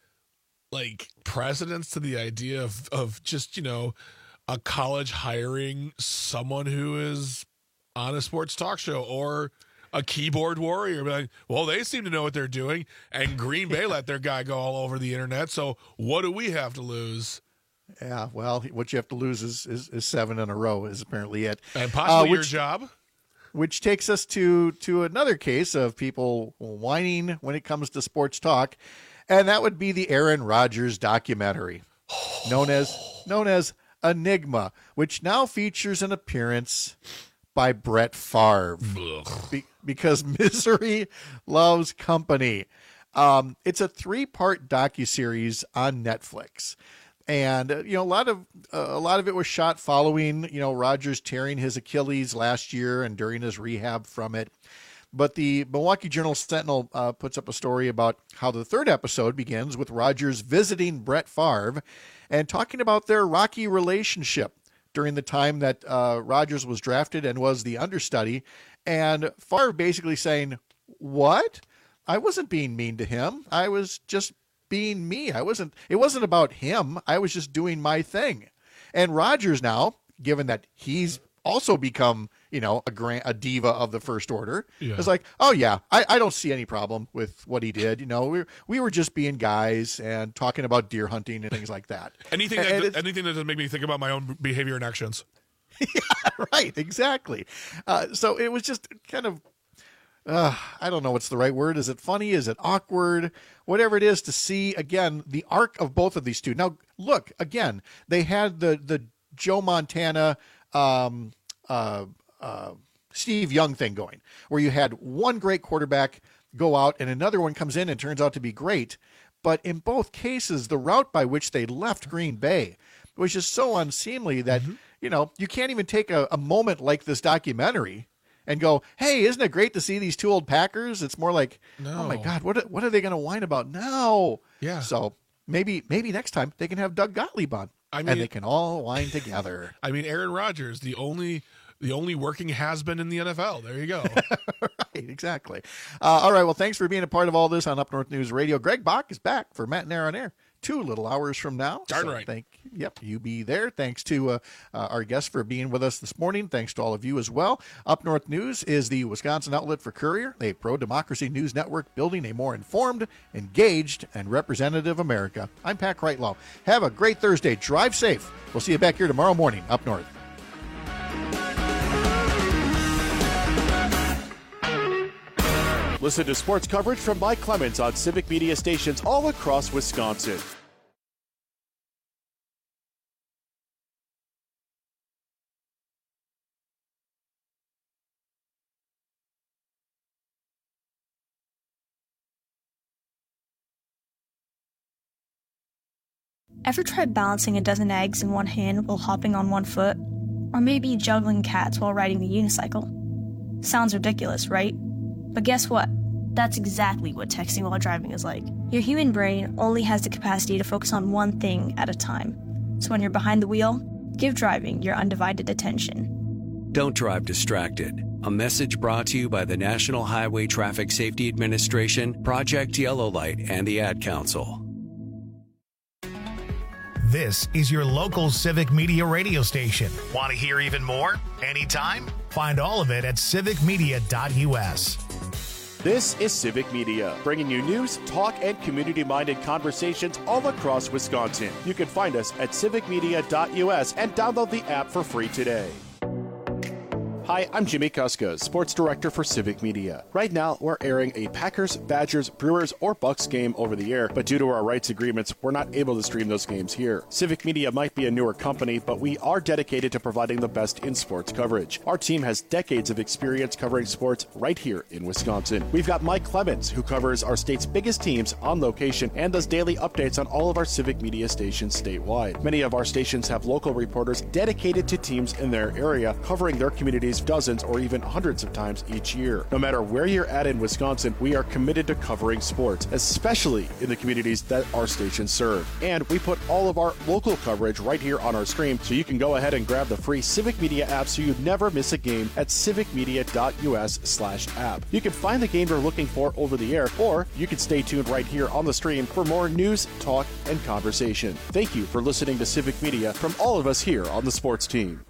like precedence to the idea of, of just, you know, a college hiring someone who is on a sports talk show or a keyboard warrior. Like, well, they seem to know what they're doing, and Green Bay let their guy go all over the internet. So what do we have to lose? Yeah, well, what you have to lose is, is, is seven in a row is apparently it. And possibly Uh, your which- job. Which takes us to to another case of people whining when it comes to sports talk, and that would be the Aaron Rodgers documentary, known as known as Enigma, which now features an appearance by Brett Favre, be, because misery loves company. Um, it's a three-part docuseries on Netflix. And, uh, you know, a lot of uh, a lot of it was shot following, you know, Rodgers tearing his Achilles last year and during his rehab from it. But the Milwaukee Journal-Sentinel uh, puts up a story about how the third episode begins with Rodgers visiting Brett Favre and talking about their rocky relationship during the time that uh, Rodgers was drafted and was the understudy. And Favre basically saying, what? I wasn't being mean to him. I was just being me. I wasn't, it wasn't about him. I was just doing my thing. And Rodgers now, given that he's also become, you know, a grand, a diva of the first order, Yeah. is like, oh yeah, I, I don't see any problem with what he did. You know, we we were just being guys and talking about deer hunting and things like that. Anything And- that and it's- anything that doesn't make me think about my own behavior and actions. Yeah, right, exactly. Uh, so it was just kind of, uh, I don't know what's the right word. Is it funny? Is it awkward? Whatever it is, to see, again, the arc of both of these two. Now, look, again, they had the, the Joe Montana, um, uh, uh, Steve Young thing going, where you had one great quarterback go out and another one comes in and turns out to be great. But in both cases, the route by which they left Green Bay was just so unseemly that, Mm-hmm. you know, you can't even take a, a moment like this documentary and go, hey, isn't it great to see these two old Packers? It's more like, oh my No. God, what what are they going to whine about now? Yeah. So maybe maybe next time they can have Doug Gottlieb on, I mean- and they can all whine together. I mean, Aaron Rodgers, the only the only working has-been in the N F L. There you go. Right, exactly. Uh, all right, well, thanks for being a part of all this on Up North News Radio. Greg Bach is back for Matt and Aaron on Air. two little hours from now. Darn so right. Thank, yep, you be there. Thanks to uh, uh, our guests for being with us this morning. Thanks to all of you as well. Up North News is the Wisconsin outlet for Courier, a pro-democracy news network building a more informed, engaged, and representative America. I'm Pat Kreitlow. Have a great Thursday. Drive safe. We'll see you back here tomorrow morning, Up North. Listen to sports coverage from Mike Clemens on Civic Media stations all across Wisconsin. Ever tried balancing a dozen eggs in one hand while hopping on one foot? Or maybe juggling cats while riding a unicycle? Sounds ridiculous, right? But guess what? That's exactly what texting while driving is like. Your human brain only has the capacity to focus on one thing at a time. So when you're behind the wheel, give driving your undivided attention. Don't drive distracted. A message brought to you by the National Highway Traffic Safety Administration, Project Yellow Light, and the Ad Council. This is your local Civic Media radio station. Want to hear even more? Anytime? Find all of it at civic media dot u s. This is Civic Media, bringing you news, talk, and community-minded conversations all across Wisconsin. You can find us at civic media dot u s and download the app for free today. Hi, I'm Jimmy Kuska, Sports Director for Civic Media. Right now, we're airing a Packers, Badgers, Brewers, or Bucks game over the air, but due to our rights agreements, we're not able to stream those games here. Civic Media might be a newer company, but we are dedicated to providing the best in sports coverage. Our team has decades of experience covering sports right here in Wisconsin. We've got Mike Clemens, who covers our state's biggest teams on location and does daily updates on all of our Civic Media stations statewide. Many of our stations have local reporters dedicated to teams in their area, covering their communities dozens or even hundreds of times each year. No matter where you're at in Wisconsin, we are committed to covering sports, especially in the communities that our stations serve. And we put all of our local coverage right here on our stream, so you can go ahead and grab the free Civic Media app so you never miss a game at civic media dot u s slash app. You can find the game you're looking for over the air, or you can stay tuned right here on the stream for more news, talk, and conversation. Thank you for listening to Civic Media from all of us here on the sports team.